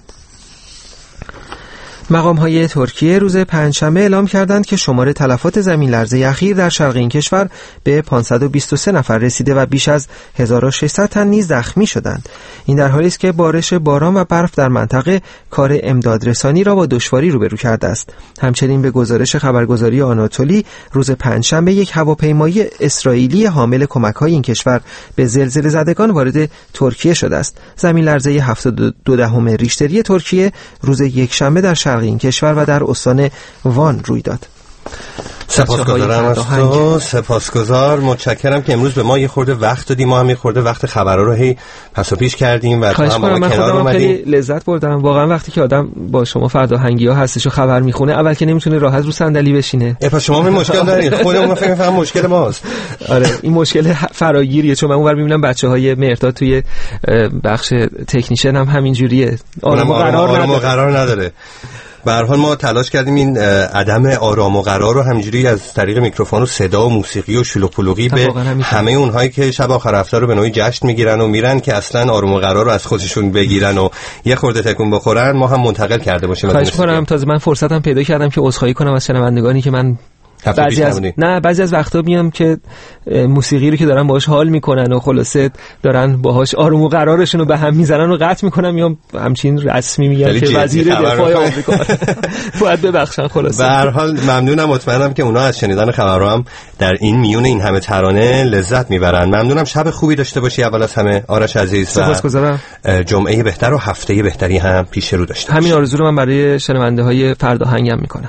مقام‌های ترکیه روز پنجشنبه اعلام کردند که شمار تلفات زمین لرزه اخیر در شرق این کشور به پانصد و بیست و سه نفر رسیده و بیش از هزار و ششصد تن نیز زخمی شدند. این در حالی است که بارش باران و برف در منطقه کار امدادرسانی را با دشواری روبرو کرده است. همچنین به گزارش خبرگزاری آناتولی روز پنجشنبه یک هواپیمای اسرائیلی حامل کمک‌های این کشور به زلزله زدگان وارد ترکیه شده است. زمین لرزه هفتاد و دو دهم ریشتری ترکیه روز یکشنبه در شرق این کشور و در استان وان روی داد. سپاسگزارم از تو، سپاسگزار، متشکرم که امروز به ما یه خورده وقت دادی. ما هم یه خورده وقت خبرها رو هی پس و پیش کردیم و خواهش کنم. من خودم خیلی لذت بردم واقعا. وقتی که آدم با شما فرداهنگی ها هستش و خبر میخونه، اول که نمیتونه راحت رو صندلی بشینه. پس شما هم مشکل دارید، خودمون فکر می‌کنم مشکل ماست. آره این مشکل فراگیریه، چون من اونور میبینم بچه‌های مهرداد توی بخش تکنیشن هم همین جوریه، آرام و قرار, قرار نداره. به هر حال ما تلاش کردیم این عدم آرام و قرار رو همینجوری از طریق میکروفون و صدا و موسیقی و شلوغ پلوغی به همه اونهایی که شب آخر هفته رو به نوعی جشن میگیرن و میرن که اصلا آرام و قرار رو از خودشون بگیرن و یه خورده تکون بخورن، ما هم منتقل کرده باشیم. خواهش می‌کنم. تازه من فرصتم پیدا کردم که عذرخواهی کنم از شنوندگانی که من بعضی از نه بعضی از وقتا میام که موسیقی رو که دارن باهاش حال میکنن و خلاصه دارن باهاش آروم و قرارشون رو به هم میزنن و قطع میکنن، میام همچین رسمی میگم که وزیر دفاع آمریکا باید ببخشن. خلاصه به هر حال ممنونم، مطمئنم که اونا از شنیدن خبرها هم در این میون این همه ترانه لذت میبرن. ممنونم، شب خوبی داشته باشی اول از همه آرش عزیز. سپاسگزارم. جمعه بهتر و هفته بهتری هم پیش رو داشته همین آرزو رو من برای شنونده های فرداهنگم میکنم.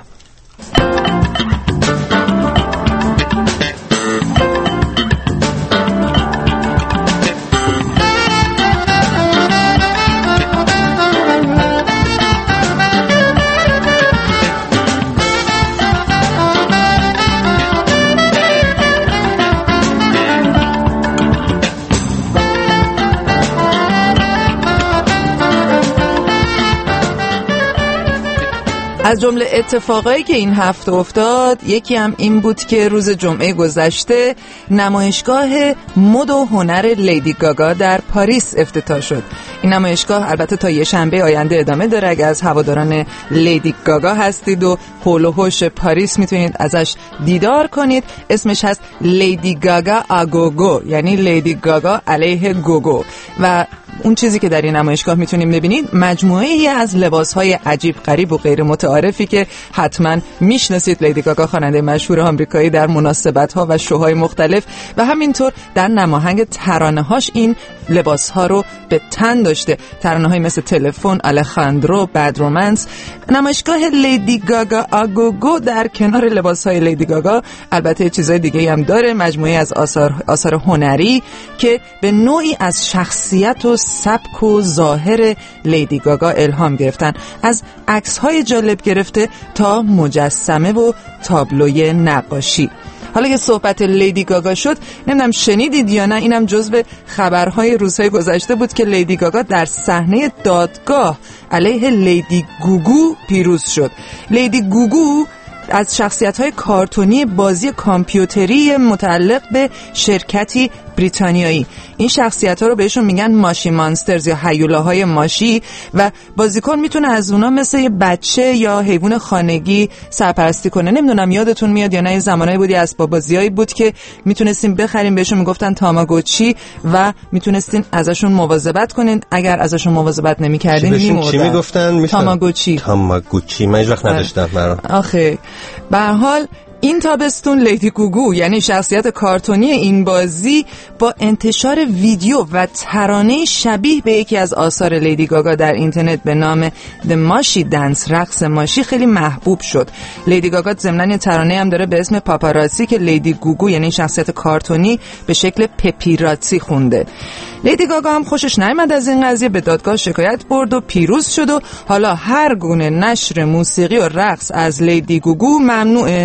از جمله اتفاقایی که این هفته افتاد، یکی هم این بود که روز جمعه گذشته نمایشگاه مد و هنر لیدی گاگا در پاریس افتتاح شد. این نمایشگاه البته تا یه شنبه آینده ادامه داره. اگه از هواداران لیدی گاگا هستید و حول و حوش پاریس میتونید ازش دیدار کنید. اسمش هست لیدی گاگا آگوگو، یعنی لیدی گاگا علیه گوگو. و اون چیزی که در این نمایشگاه میتونیم ببینید مجموعه ای از لباسهای عجیب غریب و غیر متعارفی که حتما میشناسید. لیدی گاگا خواننده مشهور آمریکایی در مناسبت‌ها و شوهای مختلف و همینطور در نماهنگ ترانه‌هاش این لباس‌ها رو به تن داشته. ترانه‌های مثل تلفن، الخاندرو، بد رومنس. نمایشگاه لیدی گاگا آگوگو در کنار لباس‌های لیدی گاگا البته چیزای دیگه هم داره، مجموعه از آثار آثار هنری که به نوعی از شخصیت و سبک و ظاهر لیدی گاگا الهام گرفتن، از عکس‌های جالب گرفته تا مجسمه و تابلوی نقاشی. حالا که صحبت لیدی گاگا شد، نمیدونم شنیدید یا نه، اینم جزو خبرهای روزهای گذشته بود که لیدی گاگا در صحنه دادگاه علیه لیدی گوگو پیروز شد. لیدی گوگو از شخصیت‌های کارتونی بازی کامپیوتری متعلق به شرکتی بریتانیایی. این شخصیت‌ها رو بهشون میگن ماشی مانسترز یا هیولاهای ماشی و بازیکن میتونه از اونا مثل یه بچه یا حیوان خانگی سرپرستی کنه. نمیدونم یادتون میاد یا نه، یه زمانایی بودی اسباب بازیایی بود که میتونستیم بخریم، بهشون میگفتن تاماگوچی و میتونستین ازشون مواظبت کنین. اگر ازشون مواظبت نمی‌کردین میمردن. چی میگفتن؟ تاماگوچی. تاماگوچی من هیچ وقت نداشتم برام. آخه به هر حال این تابستون لیدی گوگو یعنی شخصیت کارتونی این بازی با انتشار ویدیو و ترانه شبیه به یکی از آثار لیدی گاگا در اینترنت به نام The Moshi Dance، رقص ماشی، خیلی محبوب شد. لیدی گاگا ضمن یه ترانه هم داره به اسم پاپاراسی که لیدی گوگو یعنی شخصیت کارتونی به شکل پپیراتی خونده. لیدی گاگا هم خوشش نیامد از این قضیه، به دادگاه شکایت برد و پیروز شد و حالا هر گونه نشر موسیقی و رقص از لیدی گوگو ممنوعه. هر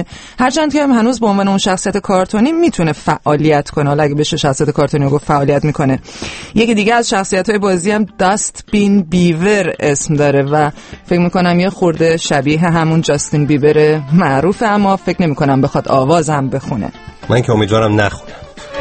هرچند که هنوز به عنوان اون شخصیت کارتونی میتونه فعالیت کنه، حالا اگه بشه شخصیت کارتونی رو گفت فعالیت میکنه. یکی دیگه از شخصیت‌های بازی هم داست بین بیور اسم داره و فکر میکنم یه خورده شبیه همون جاستین بیبر معروفه، اما فکر نمیکنم بخواد آواز هم بخونه. من که امیدوارم نخونم.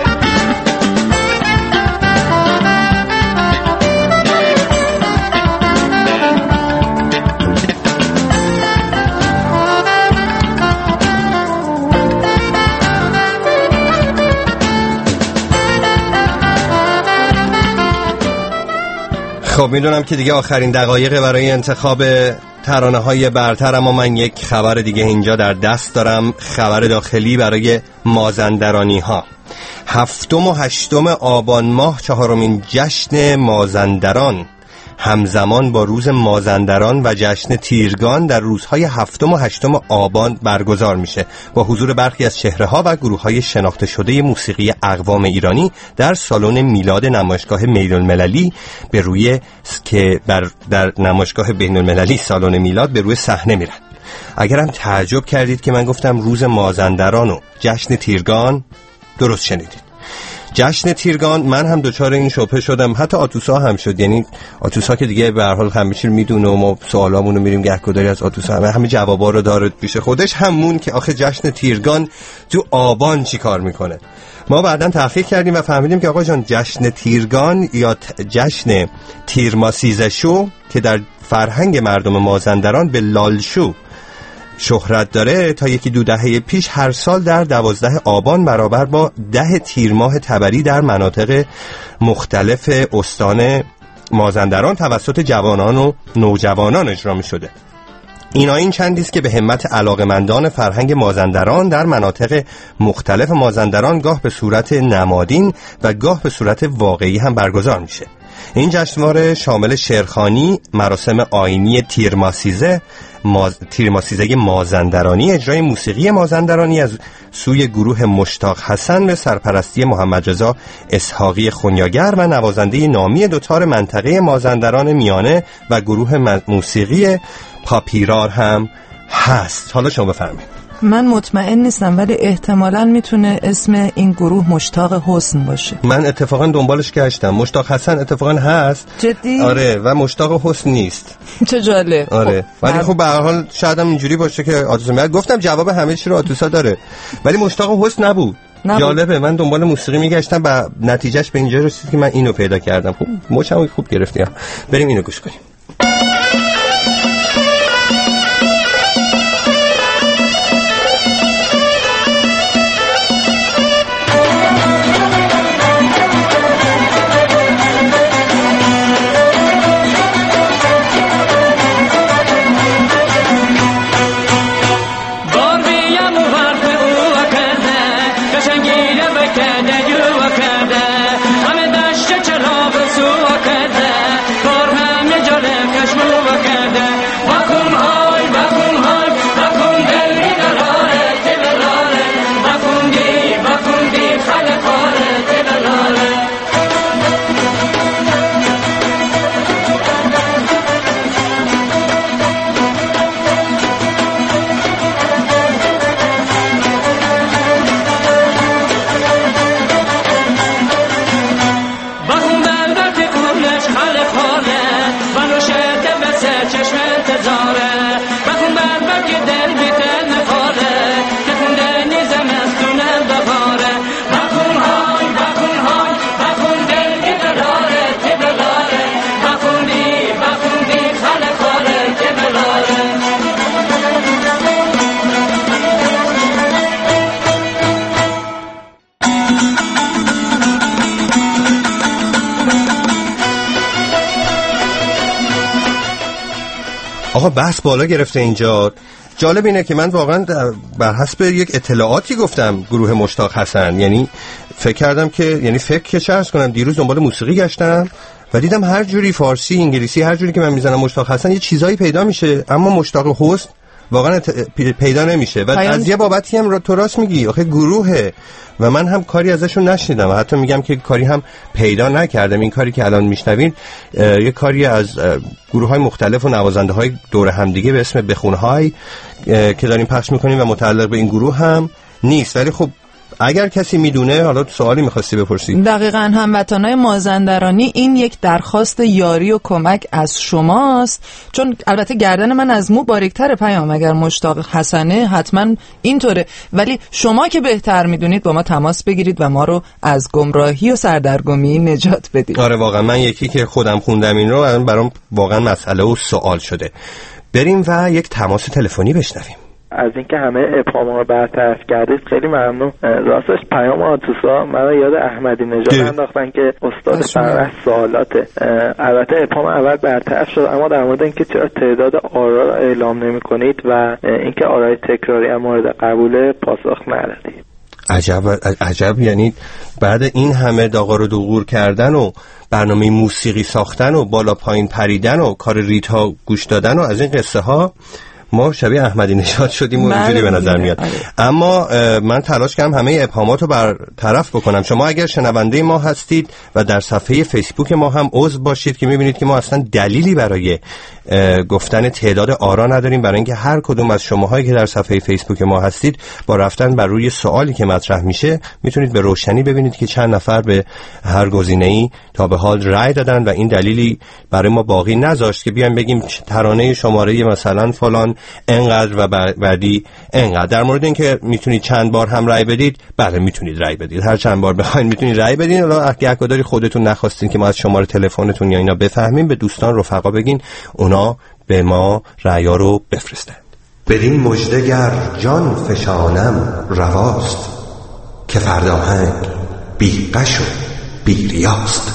خب میدونم که دیگه آخرین دقایق برای انتخاب ترانه های برتر، اما من یک خبر دیگه اینجا در دست دارم، خبر داخلی برای مازندرانی ها. هفتم و هشتم آبان ماه چهارمین جشن مازندران همزمان با روز مازندران و جشن تیرگان در روزهای هفتم و هشتم آبان برگزار میشه با حضور برخی از چهره‌ها و گروه‌های شناخته شده موسیقی اقوام ایرانی در سالن میلاد نمایشگاه بین‌المللی به روی که بر در نمایشگاه بین‌المللی سالن میلاد به روی صحنه میرن. اگرم تعجب کردید که من گفتم روز مازندران و جشن تیرگان، درست شنیدید. جشن تیرگان من هم دوچار این شبهه شدم، حتی آتوسا هم شد. یعنی آتوسا که دیگه به هر حال همیشه میدونه و ما سوالامون رو میریم گهگداری از آتوسا همه, همه جوابا رو داره پیش خودش، همون که آخه جشن تیرگان تو آبان چی کار میکنه. ما بعداً تحقیق کردیم و فهمیدیم که آقا جان جشن تیرگان یا جشن تیرماسیزشو که در فرهنگ مردم مازندران به لالشو شهرت داره، تا یکی دو دهه پیش هر سال در دوازده آبان برابر با ده تیر ماه تبری در مناطق مختلف استان مازندران توسط جوانان و نوجوانان اجرا می شده. اینا این چندیست که به همت علاقمندان فرهنگ مازندران در مناطق مختلف مازندران گاه به صورت نمادین و گاه به صورت واقعی هم برگزار میشه. این جشنواره شامل شعرخوانی، مراسم آیینی تیرماسیزه، ماز... تیرماسیزه مازندرانی، اجرای موسیقی مازندرانی از سوی گروه مشتاق حسن به سرپرستی محمد رضا اسحاقی خونیاگر و نوازنده نامی دوتار منطقه مازندران میانه و گروه موسیقی پاپیرار هم هست. حالا شما بفرمایید. من مطمئن نیستم ولی احتمالاً میتونه اسم این گروه مشتاق حسن باشه. من اتفاقا دنبالش گشتم، مشتاق حسن اتفاقا هست. جدی؟ آره، و مشتاق حسن نیست. چه جالب. آره ولی خب به هر حال شاید هم اینجوری باشه که آتوسا میاد. گفتم جواب همه چی رو آتوسا داره ولی مشتاق حسن نبود. نبود. جالبه، من دنبال موسیقی میگشتم و نتیجهش به اینجا رسید که من اینو پیدا کردم. خب موچم خوب گرفتیم. بریم اینو گوش کنیم. آقا بحث بالا گرفته اینجا. جالب اینه که من واقعا بر حسب یک اطلاعاتی گفتم گروه مشتاق حسن، یعنی فکر کردم که یعنی فکر که چه عرض کنم، دیروز دنبال موسیقی گشتم و دیدم هر جوری فارسی انگلیسی هر جوری که من میزنم مشتاق حسن یه چیزایی پیدا میشه، اما مشتاق حسن واقعا پیدا نمیشه و از یه بابتی هم تو راست میگی، آخه گروهه و من هم کاری ازشون نشنیدم و حتی میگم که کاری هم پیدا نکردم. این کاری که الان میشنوید یه کاری از گروه‌های مختلف و نوازنده‌های دور همدیگه به اسم بخون‌های که داریم پخش میکنیم و متعلق به این گروه هم نیست. ولی خب اگر کسی میدونه، حالا سوالی میخواستی بپرسی؟ دقیقاً هموطنای مازندرانی این یک درخواست یاری و کمک از شماست، چون البته گردن من از مو باریک‌تره پیام، اگر مشتاق حسنه حتما اینطوره، ولی شما که بهتر میدونید با ما تماس بگیرید و ما رو از گمراهی و سردرگمی نجات بدید. آره واقعا من یکی که خودم خوندم این رو برام واقعا مسئله و سوال شده. بریم و یک تماس تلفنی بشنویم. از اینکه همه ابهام‌ها رو برطرف کردید خیلی ممنون. راستش پیام آتوسا من یاد احمدی نژاد انداختن که استاد فرهنگ سوالاته. البته ابهام اول برطرف شد، اما در مورد اینکه چرا تعداد آرا رو اعلام نمی‌کنید و اینکه آرای تکراری هم مورد قبوله پاسخ ندادید. عجب عجب، یعنی بعد این همه داغار و دوغور کردن و برنامه موسیقی ساختن و بالا پایین پریدن و کار ریتها گوش دادن و از این قصه ها ما شبیه احمدی نژاد شدیم و اینجوری به نظر میاد. اما من تلاش کردم همه ابهامات رو برطرف بکنم. شما اگر شنونده ما هستید و در صفحه فیسبوک ما هم عضو باشید که میبینید که ما اصلا دلیلی برای گفتن تعداد آرا نداریم، برای اینکه هر کدوم از شماهایی که در صفحه فیسبوک ما هستید با رفتن بر روی سوالی که مطرح میشه میتونید به روشنی ببینید که چند نفر به هر گزینه‌ای تا به حال رأی دادن و این دلیلی برای ما باقی نذاشت که بیایم بگیم ترانه شماره مثلا فلان انقدر و بعدی انقدر. در مورد اینکه میتونید چند بار هم رأی بدید، بله میتونید رأی بدید، هر چند بار بخواید میتونید رأی بدید. حالا اگه داری خودتون نخواستین که ما از شماره تلفنتون یا اینا بفهمیم، به دوستان رفقا بگین، اونا به ما رأیا رو بفرستن. بدین مژده‌گر جان فشانم رواست، که فرداهنگ بی غش و بی ریاست.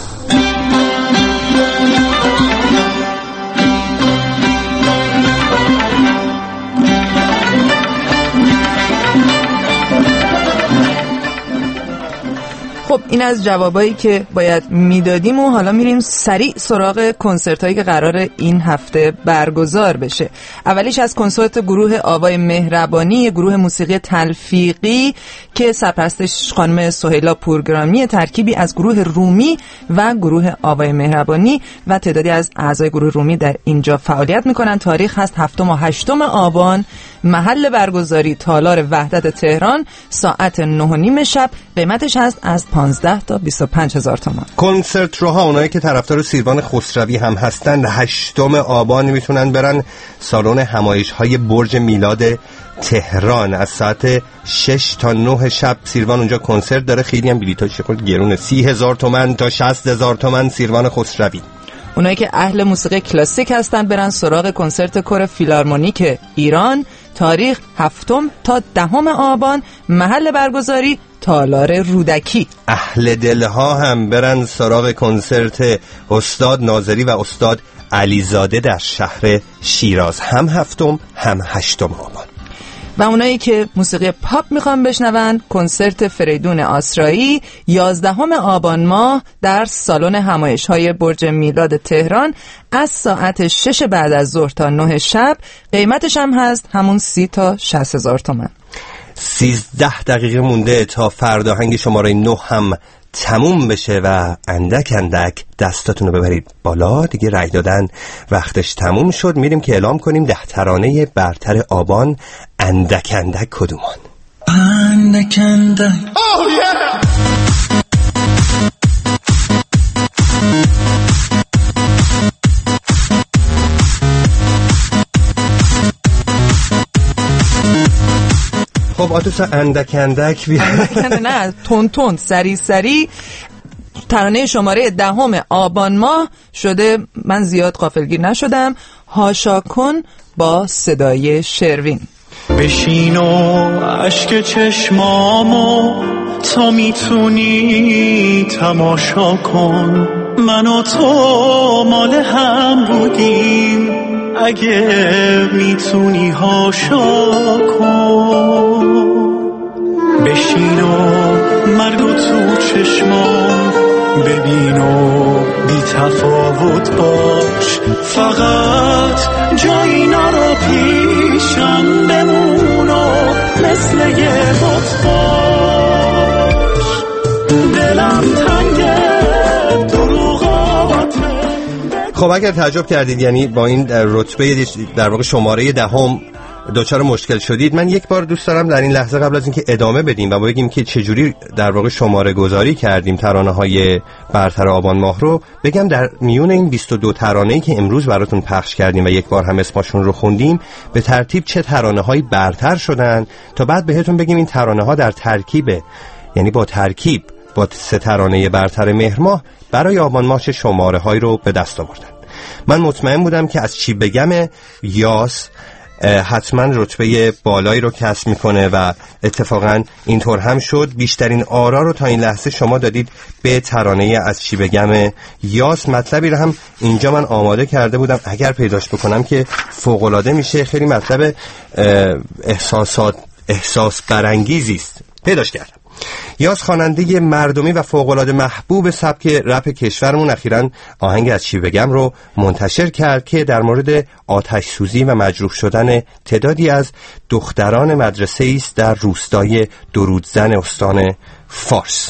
خب این از جوابایی که باید میدادیم و حالا میریم سریع سراغ کنسرت هایی که قرار این هفته برگزار بشه. اولیش از کنسرت گروه آوای مهربانی، گروه موسیقی تلفیقی که سرپرستش خانم سهیلا پورگرامی، ترکیبی از گروه رومی و گروه آوای مهربانی و تعدادی از اعضای گروه رومی در اینجا فعالیت میکنن. تاریخ هست هفتم و هشتم آبان، محل برگزاری تالار وحدت تهران، ساعت نه و نیم شب. قیمتش هست از پانزده تا بیست و پنج هزار تومان. کنسرت روها اونایی که طرفدار سیروان خسروی هم هستن هشتم آبان میتونن برن سالن همایش های برج میلاد تهران از ساعت شش تا نه شب. سیروان اونجا کنسرت داره، خیلی هم بلیطاش خود گرونه، سی هزار تومان تا شصت هزار تومان سیروان خسروی. اونایی که اهل موسیقی کلاسیک هستن برن سراغ کنسرت کور فیلارمونیک ایران. تاریخ هفتم تا دهم آبان، محل برگزاری تالار رودکی. اهل دلها هم برن سراغ کنسرت استاد ناظری و استاد علیزاده در شهر شیراز، هم هفتم هم هشتم آبان. و اونایی که موسیقی پاپ میخوان بشنون، کنسرت فریدون آسرایی یازدهم آبان ماه در سالن همایش‌های برج میلاد تهران از ساعت شش بعد از ظهر تا نه شب. قیمتش هم هست همون سی تا شصت هزار تومان. سیزده دقیقه مونده تا فرداهنگ شماره نه هم تموم بشه و اندک اندک دستاتون رو ببرید بالا. دیگه رای دادن وقتش تموم شد. میریم که اعلام کنیم ده ترانه برتر آبان اندک اندک کدومان. اندک اندک Oh yeah! خب آتوسا اندک اندک بیا. نه تون تون سری سری. ترانه شماره دهم آبان ماه شده، من زیاد غافلگیر نشدم، هاشا کن با صدای شروین. بشین و اشک چشمامو تا میتونی تماشا کن، من و تو مال هم بودیم، اگه میتونی هاشا کن. بشین و مرگ و تو چشمام ببین و بی تفاوت باش، فقط جایی نرو پیشم مثل یه بت باش، دلم تنگه دروغاتمه. خب اگر تعجب کردید یعنی با این رتبه در واقع شماره دهم دوچار مشکل شدید، من یک بار دوست دارم در این لحظه قبل از اینکه ادامه بدیم و بگیم که چجوری در واقع شماره گذاری کردیم ترانه های برتر آبان ماه رو، بگم در میون این بیست و دو ترانه‌ای که امروز براتون پخش کردیم و یک بار هم اسمشون رو خوندیم به ترتیب چه ترانه هایی برتر شدن تا بعد بهتون بگیم این ترانه ها در ترکیب، یعنی با ترکیب با سه ترانه برتر مهر ماه برای آبان ماه شماره هایی رو به دست آوردن. من مطمئن بودم که از چی بگم یاس حتما رتبه بالایی رو کسب میکنه و اتفاقا اینطور هم شد. بیشترین آرا رو تا این لحظه شما دادید به ترانه از چی بگم یاس. مطلبی رو هم اینجا من آماده کرده بودم، اگر پیداش بکنم که فوق‌العاده میشه. خیلی مطلب احساسات احساس برانگیزی است. پیداش کردم. یاس خواننده مردمی و فوق‌العاده محبوب سبک رپ کشورمون اخیراً آهنگ از چی بگم رو منتشر کرد که در مورد آتش سوزی و مجروح شدن تعدادی از دختران مدرسه است در روستای درودزن استان فارس.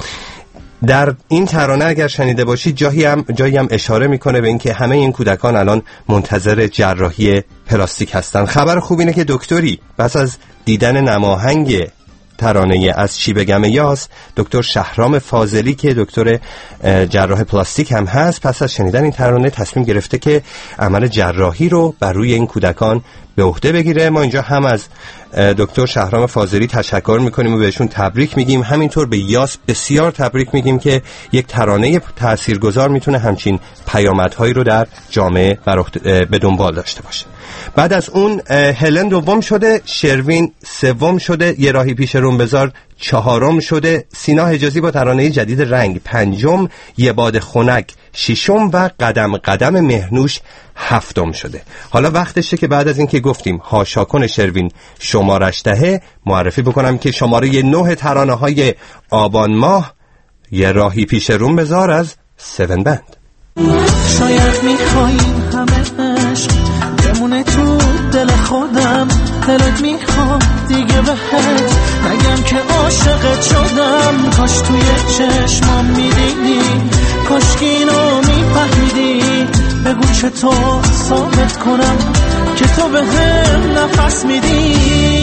در این ترانه اگر شنیده باشید جایی هم جایی هم اشاره میکنه به اینکه همه این کودکان الان منتظر جراحی پلاستیک هستن. خبر خوب اینه که دکتری پس از دیدن نماهنگ ترانه از چی بگم یاس، دکتر شهرام فاضلی که دکتر جراح پلاستیک هم هست، پس از شنیدن این ترانه تصمیم گرفته که عمل جراحی رو بر روی این کودکان به عهده بگیره. ما اینجا هم از دکتر شهرام فاضلی تشکر میکنیم و بهشون تبریک میگیم، همینطور به یاس بسیار تبریک میگیم که یک ترانه تاثیرگذار میتونه همچین پیامدهایی رو در جامعه به دنبال داشته باشه. بعد از اون هلن دوم شده، شروین سوم شده، یه راهی پیش روم بذار چهارم شده، سینا حجازی با ترانه جدید رنگ پنجم، یه باد خنک ششم و قدم قدم مهرنوش هفتم شده. حالا وقتشه که بعد از این که گفتیم هاشاکن شروین شمارش دهه، معرفی بکنم که شماره نه ترانه های آبان ماه یه راهی پیش روم بذار از سون بند. شاید میخواییم همه عشق بمونه تو دل خودم، دلت میخواد دیگه بهت نگم که عاشقت شدم. کاش توی چشمام میدیدی، کاش که اینو میفهمیدی. بگو چطور ثابت کنم که تو به هم نفس میدی.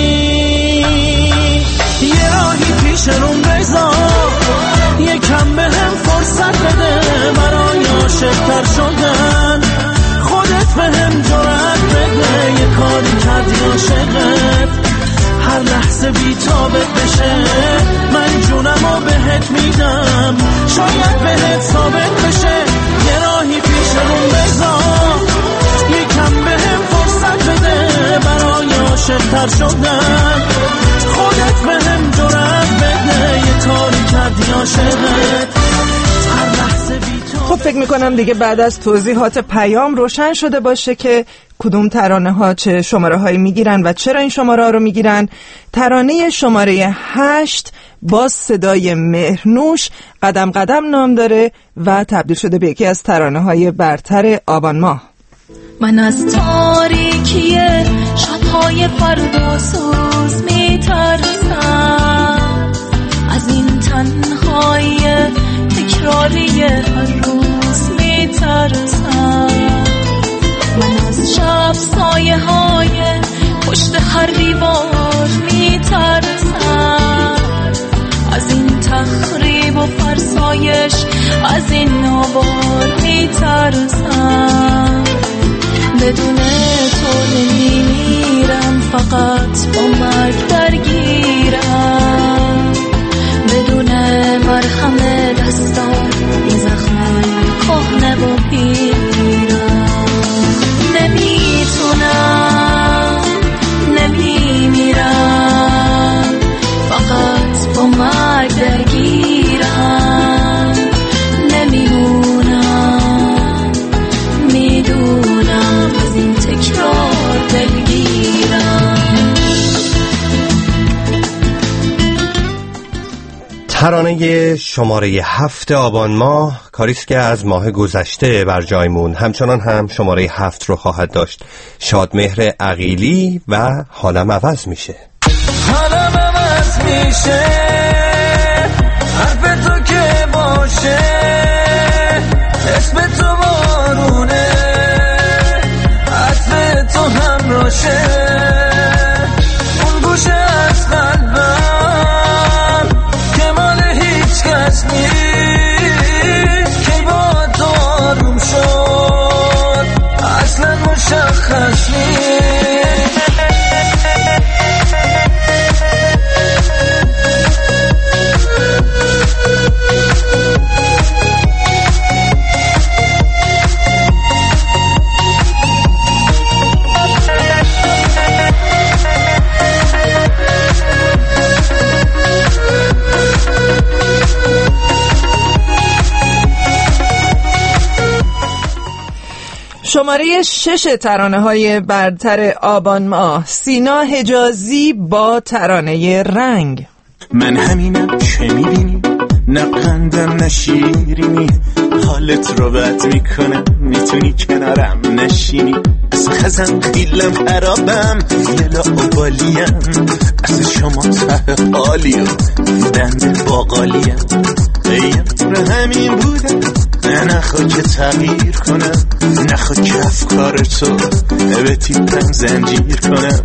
یه راهی پیش روم بذار، یکم به هم فرصت بده برای عاشق‌تر شدن. خودت به هم جرأت بده، یه کاری کردی عاشقت هر لحظه بی تابت بشه. من جونمو بهت میدم، شاید بهت ثابت بشه. یه راهی پیش روم بذار، یکم به هم فرصت بده برای عاشق‌تر شدن. خودت به هم جرأت بده، یه کاری کردی عاشقت هر لحظه بی تابت. خب فکر میکنم دیگه بعد از توضیحات پیام روشن شده باشه که کدوم ترانه ها چه شماره هایی میگیرن و چرا این شماره ها رو میگیرن. ترانه شماره هشت با صدای مهرنوش قدم قدم نام داره و تبدیل شده به یکی از ترانه های برتر آبان ماه. من از تاریکی شب‌های فرداسوز میترسم، از این تنهایی تکراری هر روز میترسم. من از شب سایه های پشت هر دیوار میترسم، از این تخریب و فرسایش از این نوبار میترسم. بدون تو نمیمیرم، فقط با مرگ درگیرم. بدون مرهم دستان این زخم کهنه و پیرم. نمیتونم نمیمیرم، فقط با مرگ درگیرم. نمیمونم میدونم، از این تکرار دلگیرم. ترانه شماره هفت آبان ماه کاریست که از ماه گذشته بر جایمون همچنان هم شماره هفت رو خواهد داشت. شادمهر عقیلی و حالم عوض میشه. حالم عوض میشه حرف تو که باشه اسم تو بارونه عطر تو همراشه اون گوشه از قلبم که مال هیچ کس نیست که با تو آروم شد اصلا مشخص نیست. شماره شش ترانه های برتر آبان ماه، سینا حجازی با ترانه رنگ. من همینم چه میبینی، نه قندم نه شیرینی، حالت رو بد میکنم میتونی کنارم نشینی، از خزم خیلم خرابم یه لاعبالیم، از شما ته حالی و دند باقالیم، ایار همین بودم نخوا که تغییر کنم، نخوا که افکار تو به تیپم زنجیر کنم.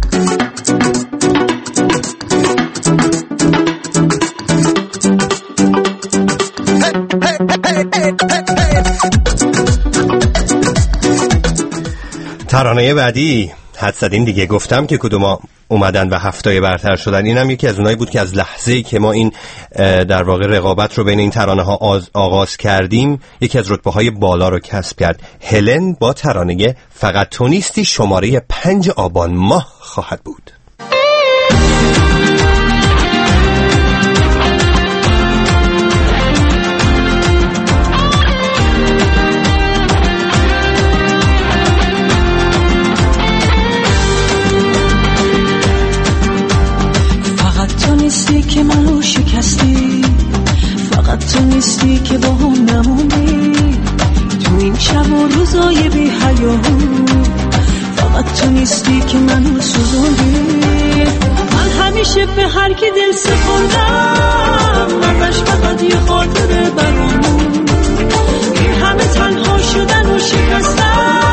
ترانه بعدی حد زدین دیگه، گفتم که کدوم اومدن و هفتای برتر شدن. اینم یکی از اونایی بود که از لحظه‌ای که ما این در واقع رقابت رو بین این ترانه ها آغاز کردیم یکی از رتبه‌های بالا رو کسب کرد. هلن با ترانه فقط تو نیستی شماره پنج آبان ماه خواهد بود. که منو شکستی، فقط تو نیستی که با هم نموندی تو این شب و روزای بی حیاهو، فقط تو نیستی که منو سوزوندی. من همیشه به هر کی دل سپردم ازش فقط یه خاطره برامون، این همه تنها شدن و شکستن.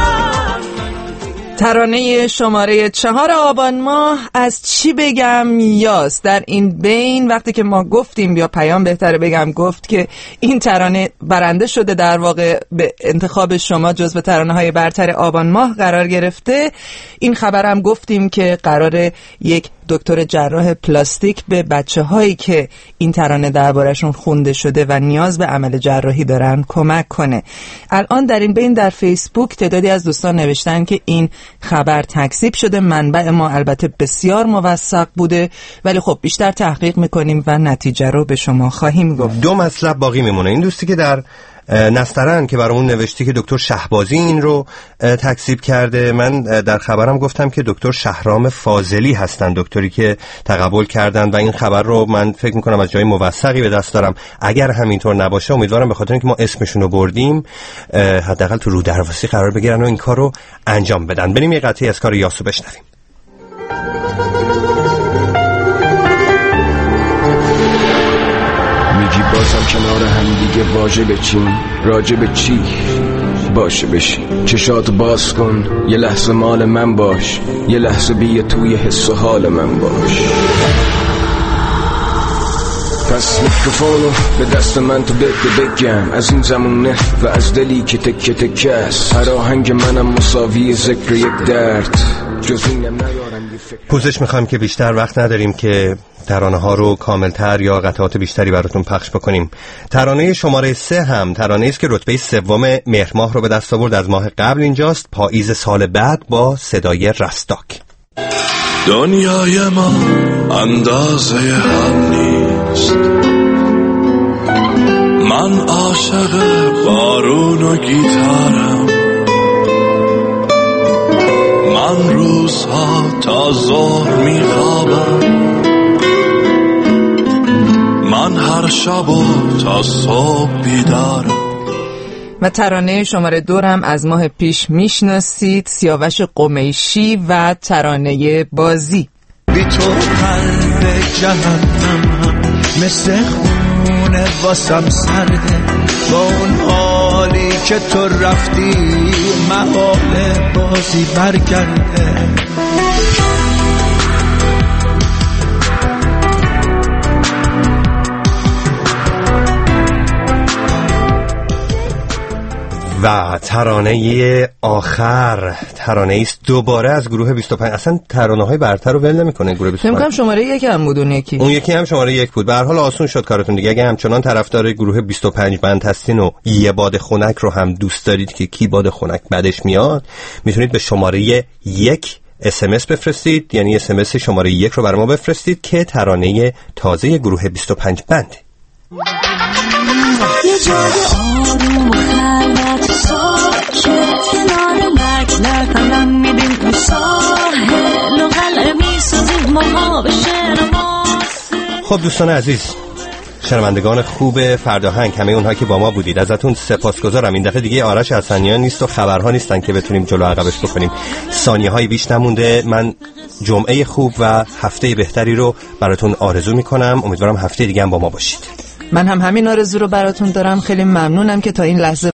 ترانه شماره چهار آبان ماه از چی بگم یاس. در این بین وقتی که ما گفتیم، یا پیام بهتره بگم گفت که این ترانه برنده شده، در واقع به انتخاب شما جزو ترانه های برتر آبان ماه قرار گرفته، این خبرم گفتیم که قراره یک دکتر جراح پلاستیک به بچه هایی که این ترانه دربارشون خونده شده و نیاز به عمل جراحی دارن کمک کنه. الان در این بین در فیسبوک تعدادی از دوستان نوشتن که این خبر تکذیب شده، منبع ما البته بسیار موثق بوده، ولی خب بیشتر تحقیق میکنیم و نتیجه رو به شما خواهیم گفت. دو مطلب باقی میمونه. این دوستی که در نسترن که برامون نوشتی که دکتر شهبازی این رو تکذیب کرده، من در خبرم گفتم که دکتر شهرام فاضلی هستن، دکتری که تقبل کردن و این خبر رو من فکر میکنم از جای موثقی به دست دارم. اگر همینطور نباشه امیدوارم به خاطر اینکه ما اسمشون رو بردیم حداقل تو رو درواسی قرار بگیرن و این کار رو انجام بدن. بریم یه قطعی از کار یاسو بشنویم. میگی بازم کنار هم دیگه واژه بچین، راجع به چی باشه بشین، چشاتو باز کن یه لحظه مال من باش، یه لحظه بیا توی حس و حال من باش. پس میکروفونو به دست من تو بده بگم، از این زمونه و از دلی که تکه تکه است، هر آهنگ منم مساوی ذکر یک درد، جز اینم ندارم یه فکر. پوزش میخوایم که بیشتر وقت نداریم که ترانه ها رو کاملتر یا قطعات بیشتری براتون پخش بکنیم. ترانه شماره سه هم ترانه است که رتبه سوم مهر ماه رو به دست آورد از ماه قبل، اینجاست پاییز سال بعد با صدای رستاک. دنیای ما اندازه هم نیست، من عاشق بارون و گیتارم، من روزها تا ظهر میخوابم، من هر شب و تا صبح بیدارم. و ترانه شماره دورم از ماه پیش میشناسید، سیاوش قمیشی و ترانه بازی. بی تو قلب جهنمم، مثل خونه واسم سرده. با اون حالی که تو رفتی محال بازی برگرده. و ترانه آخر ترانه است دوباره از گروه بیست و پنج. اصلا ترانه های برتر رو ول نمی‌کنه گروه بیست و پنج. فکر کنم شماره یک هم بود اون یکی. اون یکی هم شماره یک بود. به هر حال آسون شد کارتون دیگه. اگه همچنان طرفدار گروه بیست و پنج بند هستین و یه باد خنک رو هم دوست دارید که کی باد خنک بعدش میاد، میتونید به شماره یک اس ام اس بفرستید، یعنی اس ام اس شماره یک رو برای ما بفرستید که ترانه تازه گروه بیست و پنج بند. یه جای آروم و خلوت ساکت کنار مرگ لرکلم میدیم تو ساحل و قلعه میسازیم ماها به شعر ماسه. خب دوستان عزیز، شنوندگان خوب فرداهنگ، همه اونها که با ما بودید ازتون سپاسگزارم. این دفعه دیگه آرش حسنیان نیست و خبرها نیستن که بتونیم جلو عقبش بکنیم. ثانیه های بیش نمونده. من جمعه خوب و هفته بهتری رو براتون آرزو میکنم. امیدوارم هفته دیگه هم با ما باشید. من هم همین آرزو رو براتون دارم. خیلی ممنونم که تا این لحظه